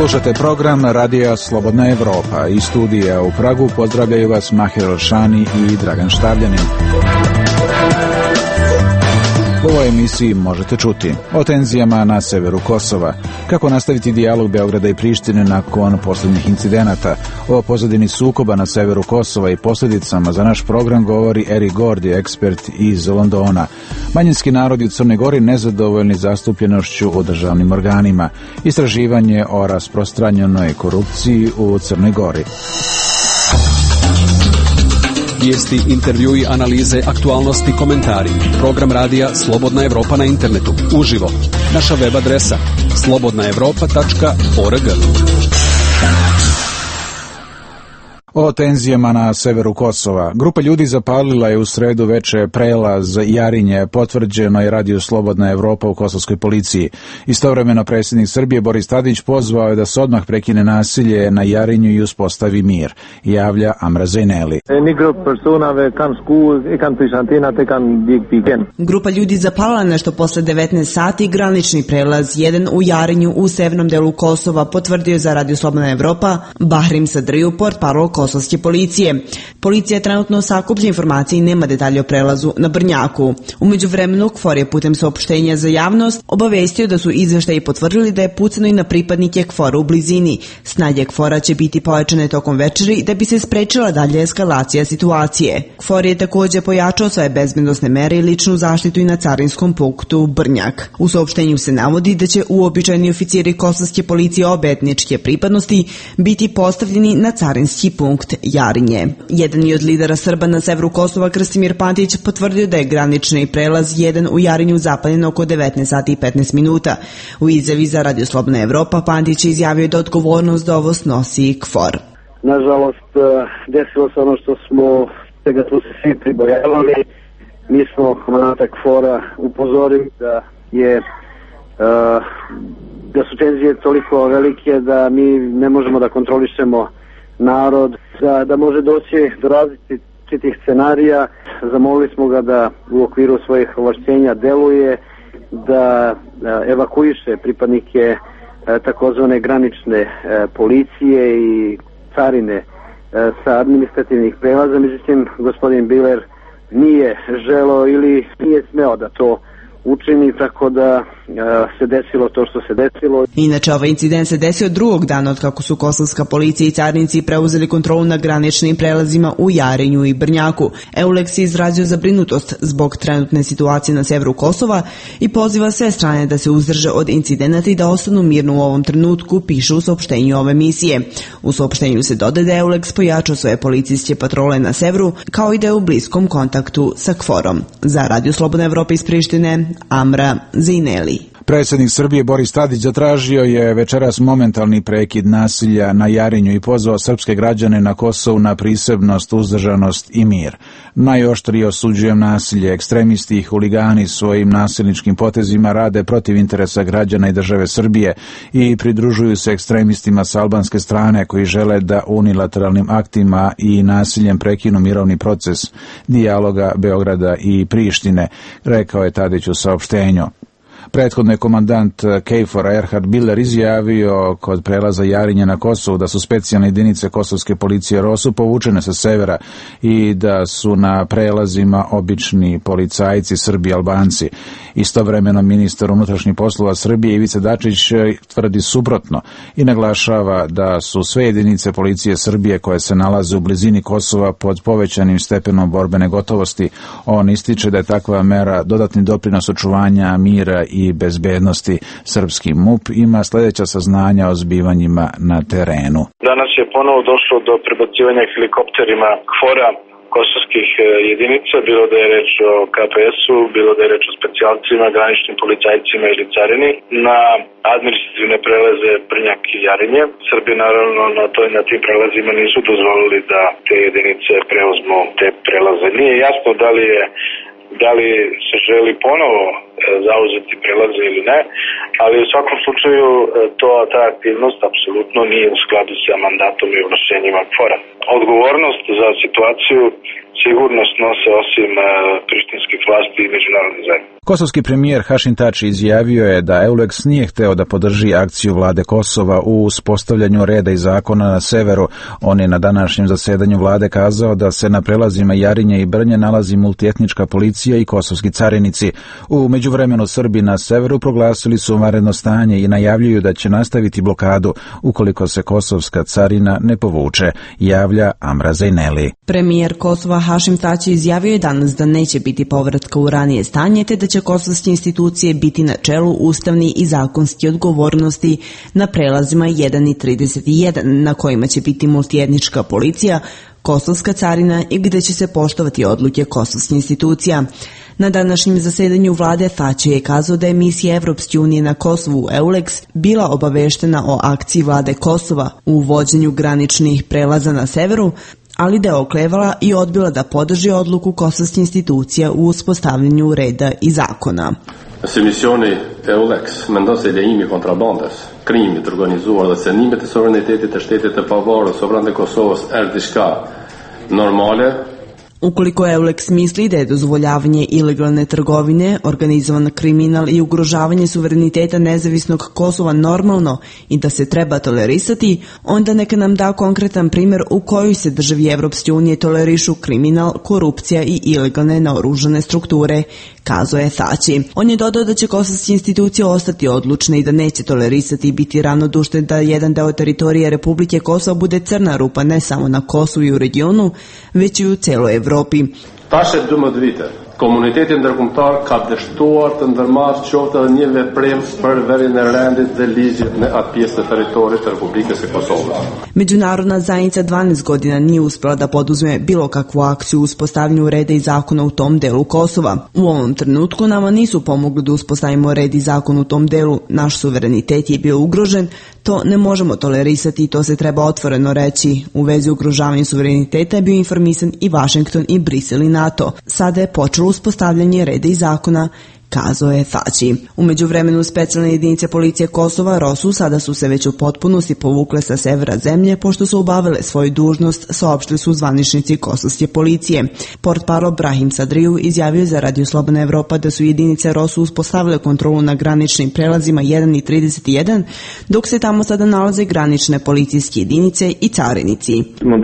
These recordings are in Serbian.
Slušate program Radija Slobodna Evropa. Iz studija u Pragu pozdravljaju vas Mahir Elšani i Dragan Štavljanin. U ovoj emisiji možete čuti o tenzijama na severu Kosova, kako nastaviti dijalog Beograda i Prištine nakon posljednjih incidenata, o pozadini sukoba na severu Kosova i posljedicama za naš program govori Eric Gordy, ekspert iz Londona. Manjinski narodi u Crnoj Gori nezadovoljni zastupljenošću u državnim organima, istraživanje o rasprostranjenoj korupciji u Crnoj Gori. Vijesti, intervjui, analize, aktualnosti, komentari. Program radija Slobodna Evropa na internetu. Uživo. Naša web adresa slobodnaevropa.org. O tenzijama na severu Kosova. Grupa ljudi zapalila je u sredu veče prelaz Jarinje, potvrđeno je Radio Slobodna Evropa u kosovskoj policiji. Istovremeno predsjednik Srbije Boris Tadić pozvao je da se odmah prekine nasilje na Jarinju i uspostavi mir, javlja Amra Zejneli. Grupa ljudi zapalila nešto posle 19 sati granični prelaz 1 u Jarinju u severnom delu Kosova, potvrdio za Radio Slobodna Evropa Bahrim Sadriju, portparol kosovske policije. Policija trenutno sakuplja informacije i nema detalje o prelazu na Brnjaku. U međuvremenu KFOR je putem saopštenja za javnost obavestio da su izveštaji potvrdili da je pucano i na pripadnike KFOR-a u blizini. Snage KFOR-a će biti pojačane tokom večeri da bi se sprečila dalje eskalacija situacije. KFOR je također pojačao svoje bezbednosne mere i ličnu zaštitu i na carinskom punktu Brnjak. U saopštenju se navodi da će uobičajeni oficiri kosovske policije obe etničke pripadnosti biti postavljeni na carinski punkt Jarinje. Jedan od lidera Srba na severu Kosova, Krstimir Pantić, potvrdio da je granični prelaz 1 u Jarinju zapaljen oko 19 sati i 15 minuta. U izjavi za Radio Slobodna Evropa Pantić je izjavio da odgovornost da ovo snosi KFOR. Nažalost, desilo se ono što smo svega tu se svi pribojavali. Mi smo komandanta KFOR-a upozorili da su tenzije toliko velike da mi ne možemo da kontrolišemo narod, da može doći do različitih scenarija. Zamolili smo ga da u okviru svojih ovlašćenja deluje, da evakuiše pripadnike takozvane granične policije i carine sa administrativnih prelaza. Međutim, gospodin Biler nije želeo ili nije smeo da to učini, tako da se desilo to što se desilo. Inače, ovaj incident se desio drugog dana od kako su kosovska policija i carinici preuzeli kontrolu na graničnim prelazima u Jarinju i Brnjaku. EULEX je izrazio zabrinutost zbog trenutne situacije na severu Kosova i poziva sve strane da se uzdrže od incidenata i da ostanu mirno u ovom trenutku, piše u saopštenju ove misije. U saopštenju se dodaje da EULEX pojačao svoje policijske patrole na severu, kao i da je u bliskom kontaktu sa KFOR-om. Za Radio Slobodna Evropa iz Prištine, Amra Zejneli. Predsjednik Srbije Boris Tadić zatražio je večeras momentalni prekid nasilja na Jarinju i pozvao srpske građane na Kosovu na prisebnost, uzdržanost i mir. Najoštrije osuđujem nasilje. Ekstremisti i huligani svojim nasilničkim potezima rade protiv interesa građana i države Srbije i pridružuju se ekstremistima s albanske strane koji žele da unilateralnim aktima i nasiljem prekinu mirovni proces dijaloga Beograda i Prištine, rekao je Tadić u saopštenju. Prethodno je komandant KFOR-a Erhard Biller izjavio kod prelaza Jarinje na Kosovu da su specijalne jedinice kosovske policije ROSU povučene sa severa i da su na prelazima obični policajci, Srbi i Albanci. Istovremeno ministar unutrašnjih poslova Srbije Ivica Dačić tvrdi suprotno i naglašava da su sve jedinice policije Srbije koje se nalaze u blizini Kosova pod povećanim stepenom borbene gotovosti. On ističe da je takva mera dodatni doprinos očuvanja mira i bezbednosti. Srpski MUP ima sljedeća saznanja o zbivanjima na terenu. Danas je ponovo došlo do prebacivanja helikopterima KFOR-a kosovskih jedinica, bilo da je reč o KPS-u, bilo da je reč o specijalcima, graničnim policajcima ili carini, na administrativne prelaze Brnjak i Jarinje. Srbi naravno na tim prelazima nisu dozvolili da te jedinice preuzmu te prelaze. Nije jasno da li se želi ponovo zauzeti prelaze ili ne, ali u svakom slučaju ta aktivnost apsolutno nije u skladu sa mandatom i ovlašćenjima KFOR-a. Odgovornost za situaciju sigurnost nose osim prištinskih vlasti i međunarodne zajednice. Kosovski premijer Hašim Tači izjavio je da EULEX nije hteo da podrži akciju vlade Kosova u uspostavljanju reda i zakona na severu. On je na današnjem zasedanju vlade kazao da se na prelazima Jarinje i Brnje nalazi multietnička policija i kosovski carinici. U međuvremenu Srbi na severu proglasili su vanredno stanje i najavljuju da će nastaviti blokadu ukoliko se kosovska carina ne povuče, javlja Amra Zejneli. Premijer Kosova Hašim Tači izjavio je danas da neće biti povratka u ranije stanje, te da će kosovske institucije biti na čelu ustavni i zakonski odgovornosti na prelazima 1 i 31, na kojima će biti multietnička policija, kosovska carina i gde će se poštovati odluke kosovskih institucija. Na današnjem zasedanju vlade Tači je kazao da je misija Evropske unije na Kosovu EULEX bila obaveštena o akciji vlade Kosova u vođenju graničnih prelaza na severu, ali da je oklevala i odbila da podrži odluku kosovskih institucija u uspostavljanju reda i zakona. Se misioni EULEX mendon se lejimi kontrabandas, krimit organizuar dhe cenimet e sovranitetit të shtetit të pavarur sovran të Kosovës është diçka normale. Ukoliko EULEX misli da je dozvoljavanje ilegalne trgovine, organizovan kriminal i ugrožavanje suvereniteta nezavisnog Kosova normalno i da se treba tolerisati, onda neka nam da konkretan primjer u kojoj se državi Evropske unije tolerišu kriminal, korupcija i ilegalne naoružane strukture, kazao je Tači. On je dodao da će kosovske institucije ostati odlučne i da neće tolerisati i biti ravnodušne da jedan deo teritorije Republike Kosova bude crna rupa ne samo na Kosovu i u regionu, već i u celoj Evropi. Tashe 12 vite, komuniteti ndërkombëtar ka dështuar të ndërmarrë qoftë edhe një veprim për verjen e rendit dhe ligjit në atë pjesë të territorit të Republikës së Kosovës. Međunarodna zajednica 12 godina nije uspela da poduzme bilo kakvu akciju u uspostavljanju reda i zakona u tom delu Kosova. U ovom trenutku nama nisu pomogli da uspostavimo red i zakon u tom delu. Naš suverenitet je bio ugrožen, to ne možemo tolerisati i to se treba otvoreno reći. U vezi ugrožavanja suvereniteta je bio informisan i Vašington i Brisel i NATO. Sada je počelo uspostavljanje reda i zakona, kazao je Tači. U međuvremenu specijalne jedinice policije Kosova, ROSU, sada su se već u potpunosti povukle sa severa zemlje, pošto su obavile svoju dužnost, saopštili su zvaničnici kosovske policije. Portparol Brahim Sadriju izjavio za Radio Slobodna Evropa da su jedinice ROSU uspostavile kontrolu na graničnim prelazima 1 i 31, dok se tamo sada nalaze granične policijske jedinice i carinici.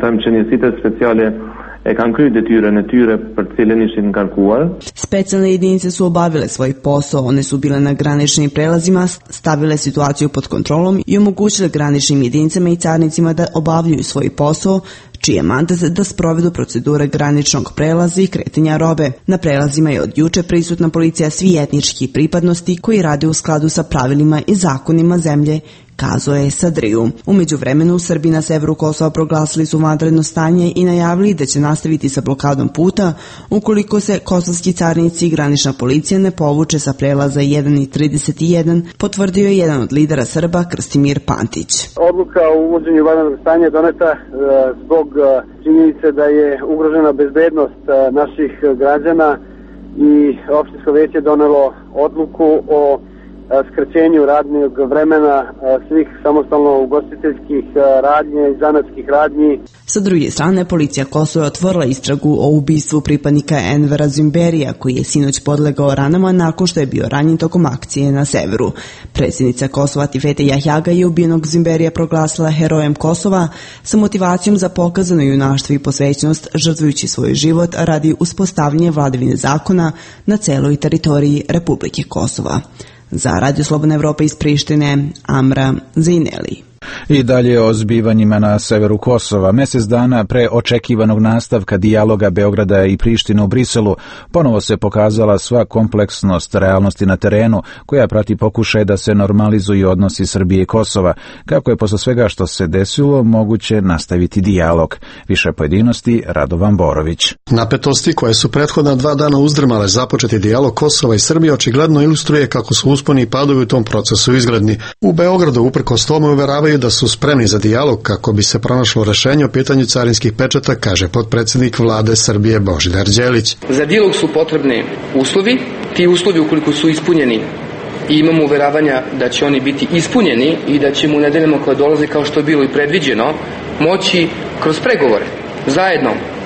E kanë kryer detyrën e tyre për të cilën ishin ngarkuar. Specijalne jedinice su obavile svoj posao, one su bile na graničnim prelazima, stavile situaciju pod kontrolom i omogućile graničnim jedinicama i carnicima da obavljaju svoj posao, čiji je mandat da sprovedu procedure graničnog prelaza i kretanja robe. Na prelazima je od juče prisutna policija svi etnički pripadnosti koji rade u skladu sa pravilima i zakonima zemlje, kazao je Sadriju. U međuvremenu Srbi na severu Kosova proglasili su vanredno stanje i najavili da će nastaviti sa blokadom puta ukoliko se kosovski carinici i granična policija ne povuče sa prelaza 1 i 31, potvrdio je jedan od lidera Srba Krstimir Pantić. Odluka o uvođenju vanrednog stanja je doneta zbog činjenice da je ugrožena bezbednost naših građana i opštinsko veće donelo odluku o skraćenju radnog vremena svih samostalno ugostiteljskih radnji i zanatskih radnji. Sa druge strane, policija Kosova je otvorila istragu o ubistvu pripadnika Envera Zimberija, koji je sinoć podlegao ranama nakon što je bio ranjen tokom akcije na severu. Predsjednica Kosova Tifete Jahjaga je ubijenog Zimberija proglasila herojem Kosova sa motivacijom za pokazano junaštvo i posvećenost, žrtvujući svoj život radi uspostavljanja vladavine zakona na celoj teritoriji Republike Kosova. Za Radio Slobodna Evropa iz Prištine, Amra Zejneli. I dalje o zbivanjima na severu Kosova. Mjesec dana pre očekivanog nastavka dijaloga Beograda i Prištine u Briselu ponovo se pokazala sva kompleksnost realnosti na terenu koja prati pokušaj da se normalizuju odnosi Srbije i Kosova. Kako je posle svega što se desilo moguće nastaviti dijalog? Više pojedinosti Radovan Borović. Napetosti koje su prethodna 2 dana uzdrmale započeti dijalog Kosova i Srbije očigledno ilustruje kako su usponi i padovi u tom procesu izgledni. U Beogradu uprkos tome uveravaju da su spremni za dijalog kako bi se pronašlo rešenje o pitanju carinskih pečata, kaže potpredsjednik vlade Srbije Božidar Đelić. Za dijalog su potrebni uslovi, ti uslovi ukoliko su ispunjeni i imamo uveravanja da će oni biti ispunjeni i da ćemo u nedeljama koje dolaze, kao što je bilo i predviđeno, moći kroz pregovore zajedno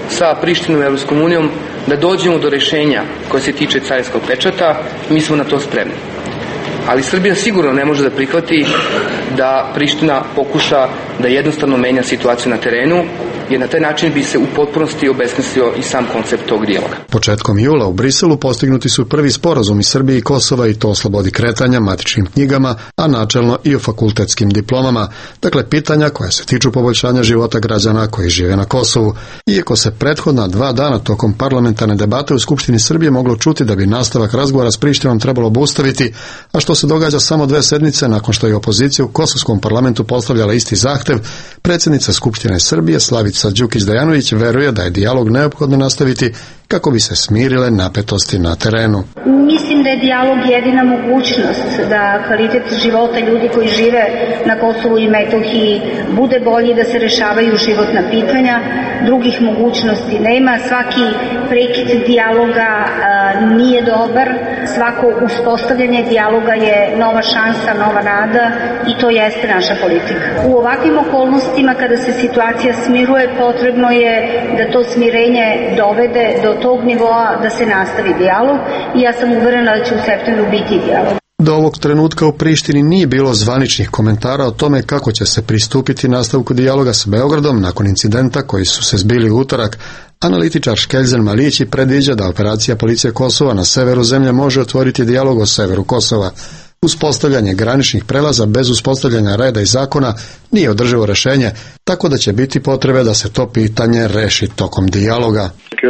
sa Prištinom i Evropskom unijom da dođemo do rešenja koje se tiče carinskog pečata, mi smo na to spremni. Ali Srbija sigurno ne može da prihvati da Priština pokuša da jednostavno menja situaciju na terenu, jer na taj način bi se u potpunosti obesmislio i sam koncept tog dijaloga. Početkom jula u Briselu postignuti su prvi sporazumi Srbije i Kosova, i to o slobodi kretanja, matičnim knjigama, a načelno i o fakultetskim diplomama, dakle pitanja koja se tiču poboljšanja života građana koji žive na Kosovu. Iako se prethodna 2 dana tokom parlamentarne debate u Skupštini Srbije moglo čuti da bi nastavak razgovora s Prištinom trebalo obustaviti, a što se događa samo 2 sedmice nakon što je opozicija u kosovskom parlamentu postavljala isti zahtev, predsjednica Skupštine Srbije Slavica Đukić-Dejanović veruje da je dijalog neophodno nastaviti kako bi se smirile napetosti na terenu. Mislim da je dijalog jedina mogućnost da kvalitet života ljudi koji žive na Kosovu i Metohiji bude bolji, da se rešavaju životna pitanja. Drugih mogućnosti nema. Svaki prekid dijaloga nije dobar. Svako uspostavljanje dijaloga je nova šansa, nova nada, i to jeste naša politika. U ovakvim okolnostima, kada se situacija smiruje, potrebno je da to smirenje dovede do tog nivoa da se nastavi dijalog, i ja sam uverena da će u septembru biti dijalog. Do ovog trenutka u Prištini nije bilo zvaničnih komentara o tome kako će se pristupiti nastavku dijaloga s Beogradom nakon incidenta koji su se zbili u utorak. Analitičar Škelzen Malići predviđa da operacija policije Kosova na severu zemlje može otvoriti dijalog o severu Kosova. Uspostavljanje graničnih prelaza bez uspostavljanja reda i zakona nije održivo rešenje, tako da će biti potrebe da se to pitanje reši tokom dijaloga.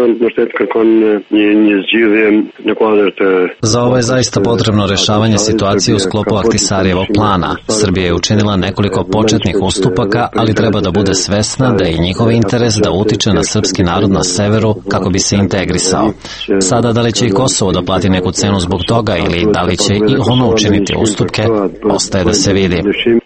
Za ovo je zaista potrebno rešavanje situacije u sklopu Ahtisarijevog plana. Srbija je učinila nekoliko početnih ustupaka, ali treba da bude svesna da je njihov interes da utiče na srpski narod na severu kako bi se integrisao. Sada, da li će i Kosovo da plati neku cenu zbog toga ili da li će i ono učiniti ustupke, ostaje da se vidi.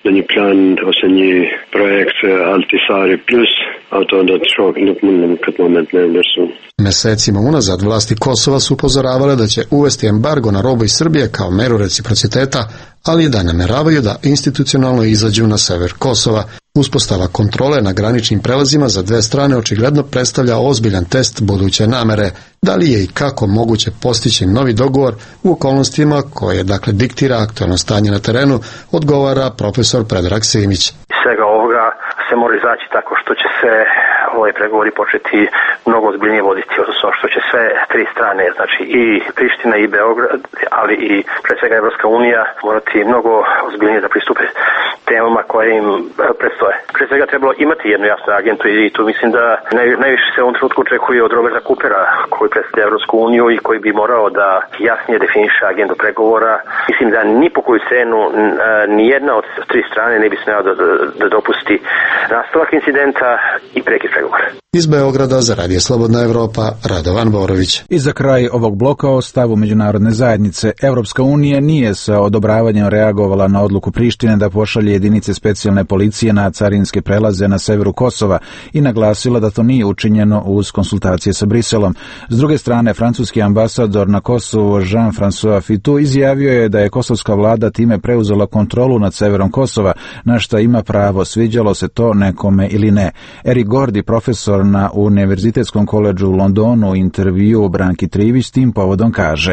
Mesecima unazad vlasti Kosova su upozoravale da će uvesti embargo na robu iz Srbije kao meru reciprociteta, ali i da nameravaju da institucionalno izađu na sever Kosova. Uspostava kontrole na graničnim prelazima za 2 strane očigledno predstavlja ozbiljan test buduće namere. Da li je i kako moguće postići novi dogovor u okolnostima koje diktira aktualno stanje na terenu, odgovara profesor Predrag Simić. Svega ovoga se mora izaći tako što će se ovaj pregovori početi mnogo ozbiljnije voditi, odnosno što će sve 3 strane, znači i Priština i Beograd, ali i pre svega Evropska unija, morati mnogo ozbiljnije da pristupe temama koje im predstoje. Pre svega trebalo imati jednu jasnu agentu, i tu mislim da najviše se u ovom trenutku očekuje od Roberta Coopera, koji predstavlja Evropsku uniju i koji bi morao da jasnije definiše agendu pregovora. Mislim da ni po koju cenu ni jedna od 3 strane ne bi smela da dopusti nastavak incidenta i prekid pregovora. Iz Beograda za Radio Slobodna Evropa, Radovan Borović. I za kraj ovog bloka o stavu međunarodne zajednice. Evropska unija nije sa odobravanjem reagovala na odluku Prištine da pošalje jedinice specijalne policije na carinske prelaze na severu Kosova i naglasila da to nije učinjeno uz konsultacije sa Briselom. S druge strane, francuski ambasador na Kosovu Jean-François Fitou izjavio je da je kosovska vlada time preuzela kontrolu nad severom Kosova, na šta ima pravo, sviđalo se to nekome ili ne. Erik Gordi, profesor na Univerzitetskom koledžu u Londonu, u intervju Branki Trivić s tim povodom kaže: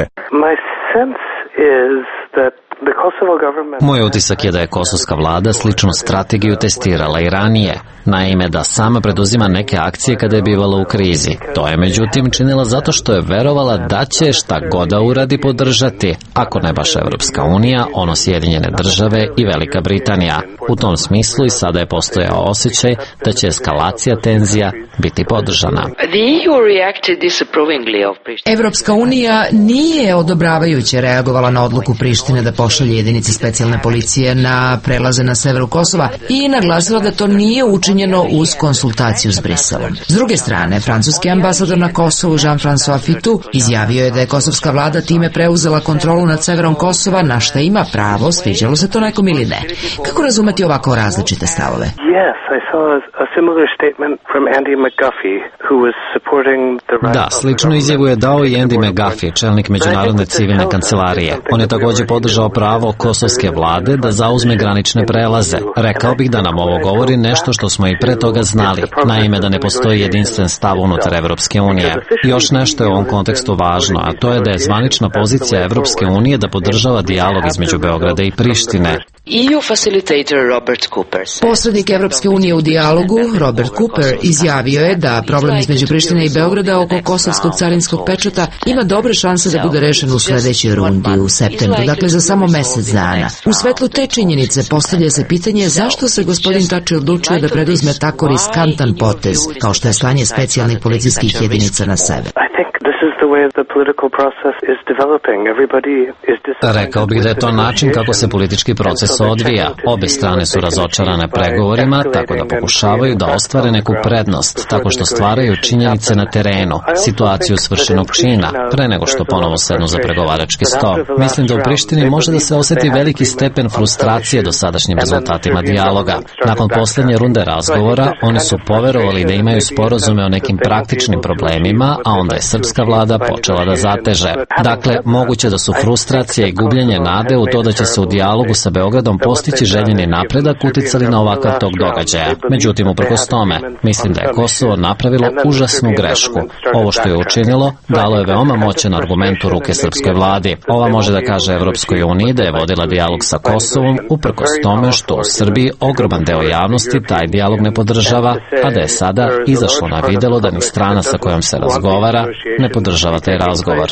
Moj utisak je da je kosovska vlada sličnu strategiju testirala i ranije. Naime, da sama preduzima neke akcije kada je bivala u krizi. To je međutim činila zato što je verovala da će šta god da uradi podržati, ako ne baš Evropska unija, ono Sjedinjene države i Velika Britanija. U tom smislu i sada je postojao osjećaj da će eskalacija tenzija biti podržana. Evropska unija nije odobravajuće reagovala na odluku Prištine da pošalje jedinice specijalne policije na prelaze na severu Kosova i naglasila da to nije učinjeno uz konsultaciju s Briselom. S druge strane, francuski ambasador na Kosovu Jean-François Fitou izjavio je da je kosovska vlada time preuzela kontrolu nad severom Kosova, na šta ima pravo, sviđalo se to nekom ili ne. Kako razumeti ovako različite stavove? Da, sličnu izjavu je dao i Andy McGuffie, čelnik Međunarodne civilne kancelarije. On je također podržao pravo pravo kosovske vlade da zauzme granične prelaze. Rekao bih da nam ovo govori nešto što smo i pre toga znali, naime da ne postoji jedinstven stav unutar Evropske unije. Još nešto je u ovom kontekstu važno, a to je da je zvanična pozicija Evropske unije da podržava dijalog između Beograda i Prištine. Posrednik Evropske unije u dijalogu, Robert Cooper, izjavio je da problem između Prištine i Beograda oko kosovskog carinskog pečata ima dobre šanse da bude rešen u sledećoj rundi u septembru, dakle za samo mesec dana. U svetlu te činjenice postavlja se pitanje zašto se gospodin Tači odlučio da preduzme tako riskantan potez, kao što je slanje specijalnih policijskih jedinica na sever. Rekao bih da je to način kako se politički proces odvija. Obe strane su razočarane pregovorima, tako da pokušavaju da ostvare neku prednost, tako što stvaraju činjenice na terenu, situaciju svršenog čina, pre nego što ponovo sednu za pregovarački sto. Mislim da u Prištini može da se oseti veliki stepen frustracije dosadašnjim rezultatima dijaloga. Nakon poslednje runde razgovora, oni su poverovali da imaju sporazume o nekim praktičnim problemima, a onda je srpska vlada počela da zateže. Dakle, moguće da su frustracija i gubljenje nade u to da će se u dijalogu sa Beogradom postići željeni napredak uticali na ovakav tok događaja. Međutim, uprkos tome, mislim da je Kosovo napravilo užasnu grešku. Ovo što je učinilo dalo je veoma moćan argument u ruke srpskoj vladi. Ova može da kaže Evropskoj uniji da je vodila dijalog sa Kosovom, uprkos tome što u Srbiji ogroman deo javnosti taj dijalog ne podržava, a da je sada izašlo na videlo da ni strana sa kojom se razgovara ne podržava taj razgovor.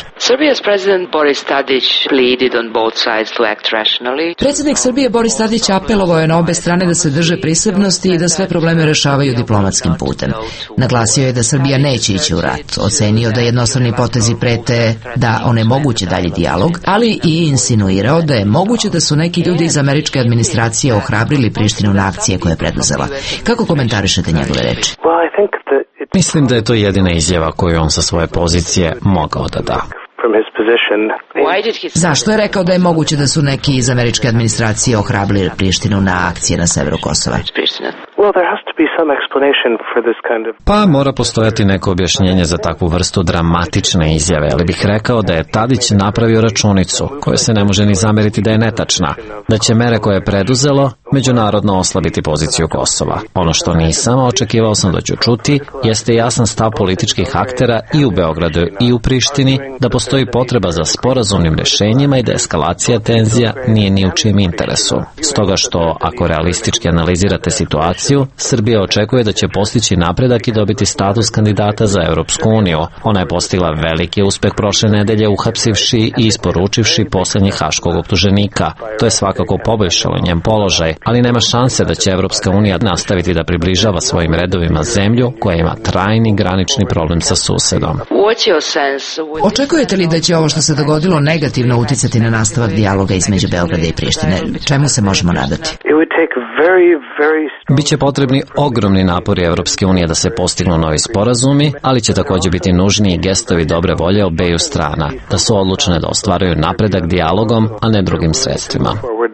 Predsjednik Srbije Boris Tadić apelovao je na obe strane da se drže prisebnosti i da sve probleme rešavaju diplomatskim putem. Naglasio je da Srbija neće ići u rat, ocenio da jednostrani potezi prete da onemoguće dalji dijalog, ali i insinuirao da je moguće da su neki ljudi iz američke administracije ohrabrili Prištinu na akcije koje je preduzela. Kako komentarišete njegove reči? Mislim da je to jedina izjava koju on sa svoje pozicije mogao da da. Zašto je rekao da je moguće da su neki iz američke administracije ohrabrili Prištinu na akcije na severu Kosova? Pa mora postojati neko objašnjenje za takvu vrstu dramatične izjave, ali bih rekao da je Tadić napravio računicu koja se ne može ni zameriti da je netačna, da će mere koje je preduzelo međunarodno oslabiti poziciju Kosova. Ono što nisam, očekivao sam da ću čuti, jeste jasan stav političkih aktera i u Beogradu i u Prištini da postoji potreba za sporazumnim rešenjima i da eskalacija tenzija nije ni u čijem interesu. Stoga što, ako realistički analizirate situaciju, Srbija očekuje da će postići napredak i dobiti status kandidata za Evropsku uniju. Ona je postigla veliki uspeh prošle nedelje uhapsivši i isporučivši poslednjeg haškog optuženika. To je svakako poboljšalo njen položaj, ali nema šanse da će Evropska unija nastaviti da približava svojim redovima zemlju koja ima trajni granični problem sa susedom. Očekujete li da će ovo što se dogodilo negativno uticati na nastavak dijaloga između Beograda i Prištine? Čemu se možemo nadati? Biće potrebni ogromni napori Evropske unije da se postignu novi sporazumi, ali će također biti nužni i gestovi dobre volje obeju strana, da su odlučne da ostvaruju napredak dijalogom, a ne drugim sredstvima.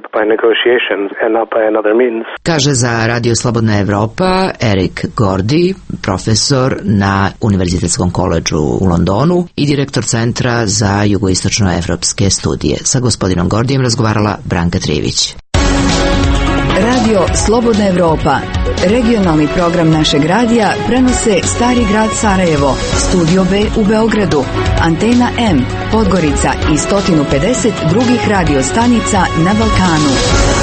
Kaže za Radio Slobodna Evropa Erik Gordi, profesor na Univerzitetskom koledžu u Londonu i direktor Centra za jugoistočnoevropske studije. Sa gospodinom Gordijem razgovarala Branka Trivić. Radio Slobodna Evropa, regionalni program našeg radija, prenose Stari grad Sarajevo, Studio B u Beogradu, Antena M, Podgorica i 150 drugih radio stanica na Balkanu.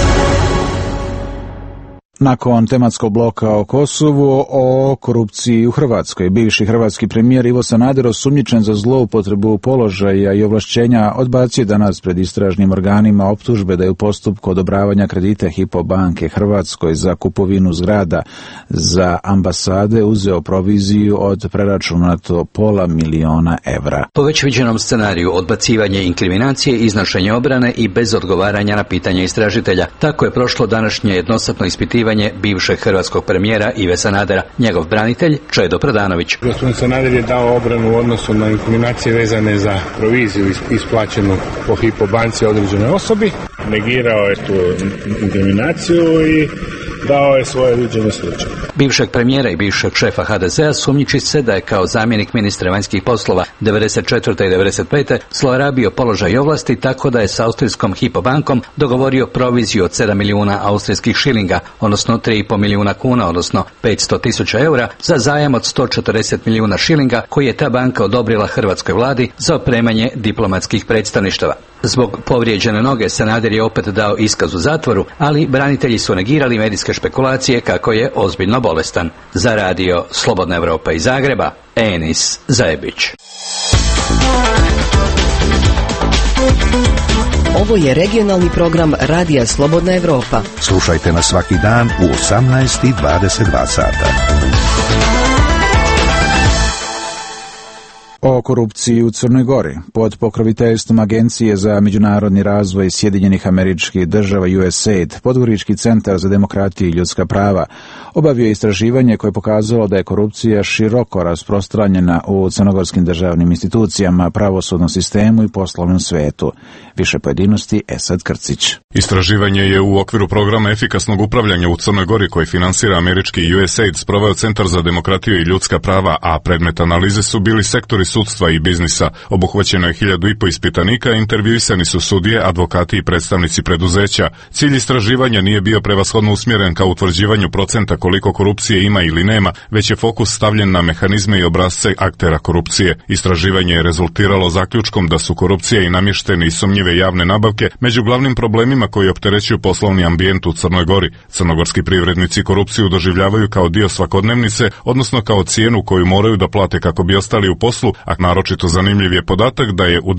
Nakon tematskog bloka o Kosovu, o korupciji u Hrvatskoj, bivši hrvatski premijer Ivo Sanader, osumnjičen za zloupotrebu položaja i ovlašćenja, odbacio danas pred istražnim organima optužbe da je u postupku odobravanja kredita Hypo banke Hrvatskoj za kupovinu zgrada za ambasade uzeo proviziju od preračunato $500.000 evra. Po već viđenom scenariju odbacivanje inkriminacije, iznošenje obrane i bez odgovaranja na pitanja istražitelja. Tako je prošlo današnje jednosatno ispitivanje bivšeg hrvatskog premijera Ive Sanadera. Njegov branitelj Čedo Pradanović. Gospodin Sanader je dao obranu u odnosu na inkriminacije vezane za proviziju isplaćenu po Hypo banci određenoj osobi. Negirao je tu inkriminaciju i dao je svoje viđenje slučaja. Bivšeg premijera i bivšeg šefa HDZ-a sumnjiči se da je kao zamjenik ministra vanjskih poslova 94. i 95. zlorabio položaj i ovlasti tako da je s austrijskom Hypo bankom dogovorio proviziju od 7 milijuna austrijskih šilinga, odnosno 3,5 milijuna kuna, odnosno 500.000 eura za zajam od 140 milijuna šilinga koji je ta banka odobrila hrvatskoj vladi za opremanje diplomatskih predstavništava. Zbog povrijeđene noge Sanader je opet dao iskaz u zatvoru, ali branitelji su negirali medijske špekulacije kako je ozbiljno bolestan. Za radio Slobodna Evropa iz Zagreba, Enis Zajebić. Ovo je regionalni program Radija Slobodna Evropa. Slušajte nas svaki dan u 18:22 sata. O korupciji u Crnoj Gori. Pod pokroviteljstvom Agencije za međunarodni razvoj Sjedinjenih Američkih Država USAID, Podgorički centar za demokratiju i ljudska prava obavio je istraživanje koje je pokazalo da je korupcija široko rasprostranjena u crnogorskim državnim institucijama, pravosudnom sistemu i poslovnom svetu. Više pojedinosti Esad Krcić. Istraživanje je u okviru programa efikasnog upravljanja u Crnoj Gori koji finansira američki USAID sproveo Centar za demokratiju i ljudska prava, a predmet analize su bili sektori sudstva i biznisa. Obuhvaćeno je 1.500 ispitanika, intervjuisani su sudije, advokati i predstavnici preduzeća. Cilj istraživanja nije bio prevashodno usmjeren ka utvrđivanju procenta koliko korupcije ima ili nema, već je fokus stavljen na mehanizme i obrasce aktera korupcije. Istraživanje je rezultiralo zaključkom da su korupcija i namještene i sumnjive javne nabavke među glavnim problemima koji opterećuju poslovni ambijent u Crnoj Gori. Crnogorski privrednici korupciju doživljavaju kao dio svakodnevnice, odnosno kao cijenu koju moraju da plate kako bi ostali u poslu, a naročito zanimljiv je podatak da je u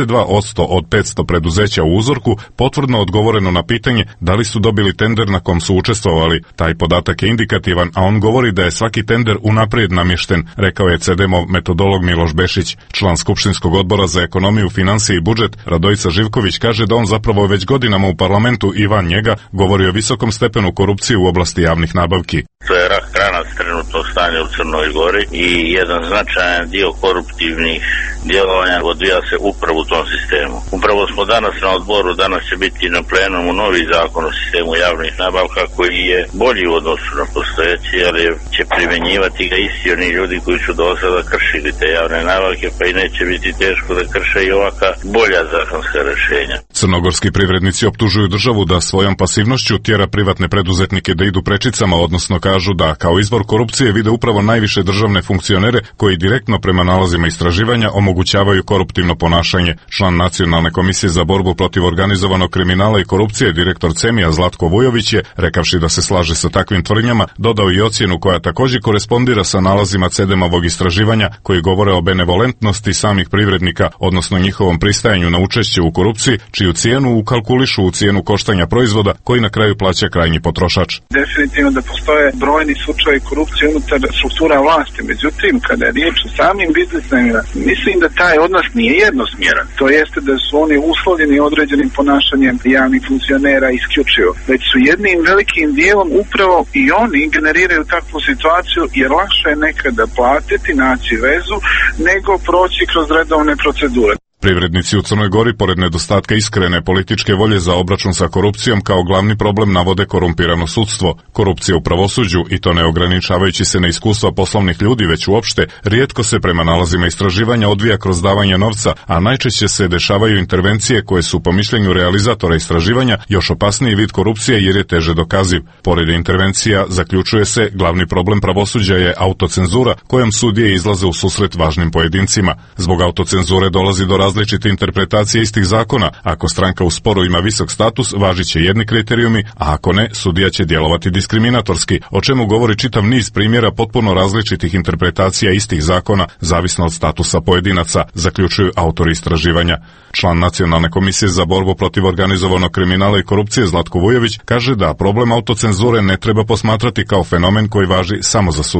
92% od 500 preduzeća u uzorku potvrdno odgovoreno na pitanje da li su dobili tender na kom su učestvovali. Taj podatak je indikativan, a on govori da je svaki tender unaprijed namješten, rekao je CDM-ov metodolog Miloš Bešić. Član Skupštinskog odbora za ekonomiju, financije i budžet Radojica Živković kaže da on zapravo već godinama u parlamentu i van njega govori o visokom stepenu korupcije u oblasti javnih nabavki. To je rak rana trenutnog stanja u Crnoj Gori i jedan značajan dio koruptivnih djelovanja odvija se upravo u tom sistemu. Upravo smo danas na odboru, danas će biti na plenumu novi zakon o sistemu javnih nabavka koji je bolji u odnosu na postojeći, ali će primjenjivati ga isti oni ljudi koji su do sada kršili te javne nabavke, pa i neće biti teško da krše i ovaka bolja zakonska rješenja. Crnogorski privrednici optužuju državu da svojom pasivnošću tjera privatne preduzetnike da idu prečicama, odnosno kažu da kao izvor korupcije vide upravo najviše državne funkcionere koji direktno prema nalazima istraživanja omogućavaju koruptivno ponašanje. Član Nacionalne komisije za borbu protiv organizovanog kriminala i korupcije, direktor CEMI-a Zlatko Vujović je, rekavši da se slaže sa takvim tvrdnjama, dodao i ocjenu koja također korespondira sa nalazima CEDEM-ovog istraživanja koji govore o benevolentnosti samih privrednika, odnosno njihovom pristajanju na učešće u korupciji, čiju cijenu ukalkulišu u cijenu koštanja proizvoda koji na kraju plaća krajnji potrošač. Definitivno da postoje brojni slučajevi korupcije unutar struktura vlasti, međutim kada je riječ o samim biznismenima, mislim da taj odnos nije jednosmjeran. To jeste da su oni uslovljeni određenim ponašanjem javnih funkcionera isključivo, već su jednim velikim dijelom upravo i oni generiraju takvu situaciju jer lakše je nekada platiti, naći vezu, nego proći kroz redovne procedure. Privrednici u Crnoj Gori, pored nedostatka iskrene političke volje za obračun sa korupcijom, kao glavni problem navode korumpirano sudstvo. Korupcija u pravosuđu, i to ne ograničavajući se na iskustva poslovnih ljudi, već uopšte, rijetko se prema nalazima istraživanja odvija kroz davanje novca, a najčešće se dešavaju intervencije koje su po mišljenju realizatora istraživanja još opasniji vid korupcije jer je teže dokaziv. Pored intervencija, zaključuje se, glavni problem pravosuđa je autocenzura kojom sudije izlaze u susret važnim pojedincima. Zbog autocenzure dolazi do različite interpretacije istih zakona. Ako stranka u sporu ima visok status, važit će jedni kriterijumi, a ako ne, sudija će djelovati diskriminatorski, o čemu govori čitav niz primjera potpuno različitih interpretacija istih zakona, zavisno od statusa pojedinaca, zaključuju autori istraživanja. Član Nacionalne komisije za borbu protiv organizovanog kriminala i korupcije Zlatko Vujović kaže da problem autocenzure ne treba posmatrati kao fenomen koji važi samo za sudstvo.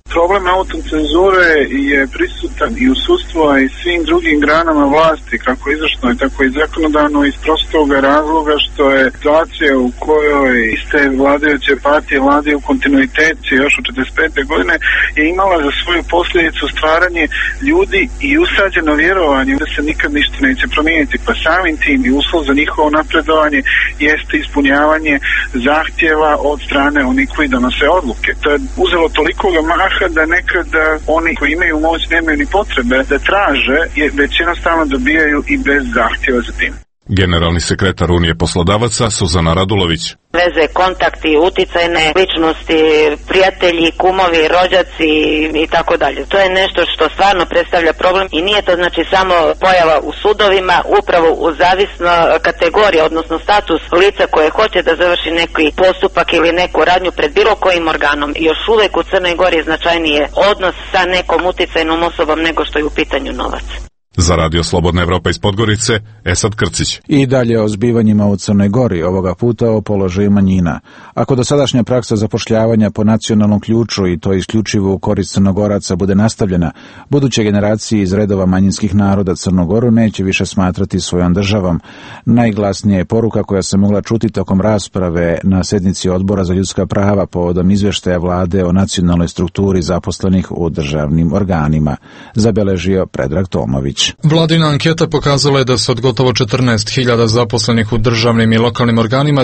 Problem autocenzure je prisutan i u sudstvu, a i svim drugim granama vlasti, kako izvršnoj, tako i zakonodavno, iz prostog razloga što je situacija u kojoj iste vladajuće partije vlade u kontinuiteti još od 45. godine je imala za svoju posljedicu stvaranje ljudi i usađeno vjerovanje da se nikad ništa neće promijeniti, pa samim tim i uslov za njihovo napredovanje jeste ispunjavanje zahtjeva od strane onih koji donose odluke. To je uzelo toliko maha da nekada oni koji imaju moć nemaju ni potrebe da traže, već jednostavno dobijaju i bez zahtjeva za tim. Generalni sekretar Unije poslodavaca Suzana Radulović. Veze, kontakti, uticajne ličnosti, prijatelji, kumovi, rođaci i tako dalje. To je nešto što stvarno predstavlja problem i nije to znači samo pojava u sudovima, upravo u zavisno kategorija, odnosno status lica koje hoće da završi neki postupak ili neku radnju pred bilo kojim organom. Još uvijek u Crnoj Gori je značajnije odnos sa nekom uticajnom osobom nego što je u pitanju novac. Za Radio Slobodna Evropa iz Podgorice, Esad Krcić. I dalje o zbivanjima u Crnoj Gori, ovoga puta o položaju manjina. Ako dosadašnja praksa zapošljavanja po nacionalnom ključu i to isključivo u korist Crnogoraca bude nastavljena, buduće generacije iz redova manjinskih naroda Crnogoru neće više smatrati svojom državom. Najglasnija je poruka koja se mogla čuti tokom rasprave na sednici Odbora za ljudska prava povodom izvještaja vlade o nacionalnoj strukturi zaposlenih u državnim organima, zabeležio Predrag Tomović. Vladina anketa pokazala je da se od gotovo 14.000 zaposlenih u državnim i lokalnim organima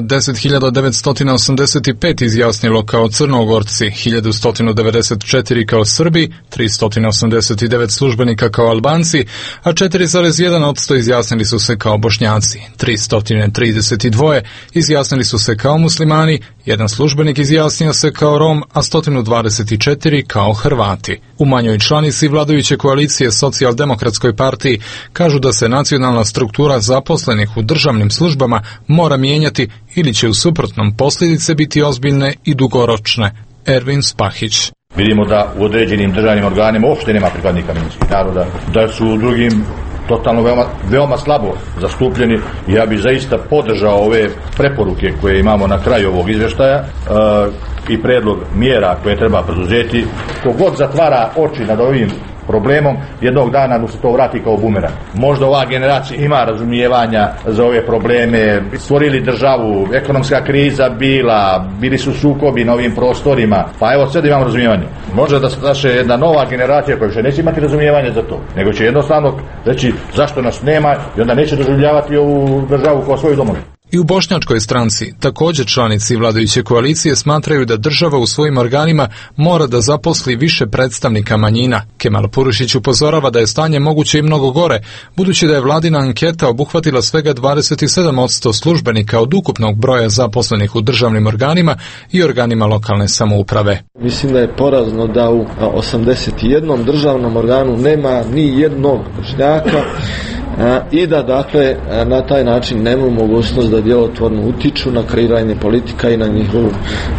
10.985 izjasnilo kao Crnogorci, 1.194 kao Srbi, 389 službenika kao Albanci, a 4,1% izjasnili su se kao Bošnjaci, 332 izjasnili su se kao muslimani, jedan službenik izjasnio se kao Rom, a 124 kao Hrvati. U manjoj članici vladajuće koalicije Socijaldemokratskoj partiji kažu da se nacionalna struktura zaposlenih u državnim službama mora mijenjati ili će u suprotnom posljedice biti ozbiljne i dugoročne. Ervin Spahić. Vidimo da u određenim državnim organima uopšte nema pripadnika manjinskih naroda, da su u drugim totalno veoma slabo zastupljeni. Ja bih zaista podržao ove preporuke koje imamo na kraju ovog izvještaja i predlog mjera koje treba preduzeti. Kogod zatvara oči nad ovim problemom, jednog dana mu se to vrati kao bumerang. Možda ova generacija ima razumijevanja za ove probleme, stvorili državu, ekonomska kriza bili su sukobi na ovim prostorima, pa evo sad imamo razumijevanje. Možda da se naše jedna nova generacija koja više neće imati razumijevanje za to, nego će jednostavno reći zašto nas nema i onda neće doživljavati ovu državu kao svoju domovinu. I u bošnjačkoj stranci, također članici vladajuće koalicije smatraju da država u svojim organima mora da zaposli više predstavnika manjina. Kemal Purušić upozorava da je stanje moguće i mnogo gore, budući da je vladina anketa obuhvatila svega 27% službenika od ukupnog broja zaposlenih u državnim organima i organima lokalne samouprave. Mislim da je porazno da u 81 državnom organu nema ni jednog Bošnjaka i da dakle na taj način nemaju mogućnost da djelotvorno utiču na kreiranje politika i na njihovu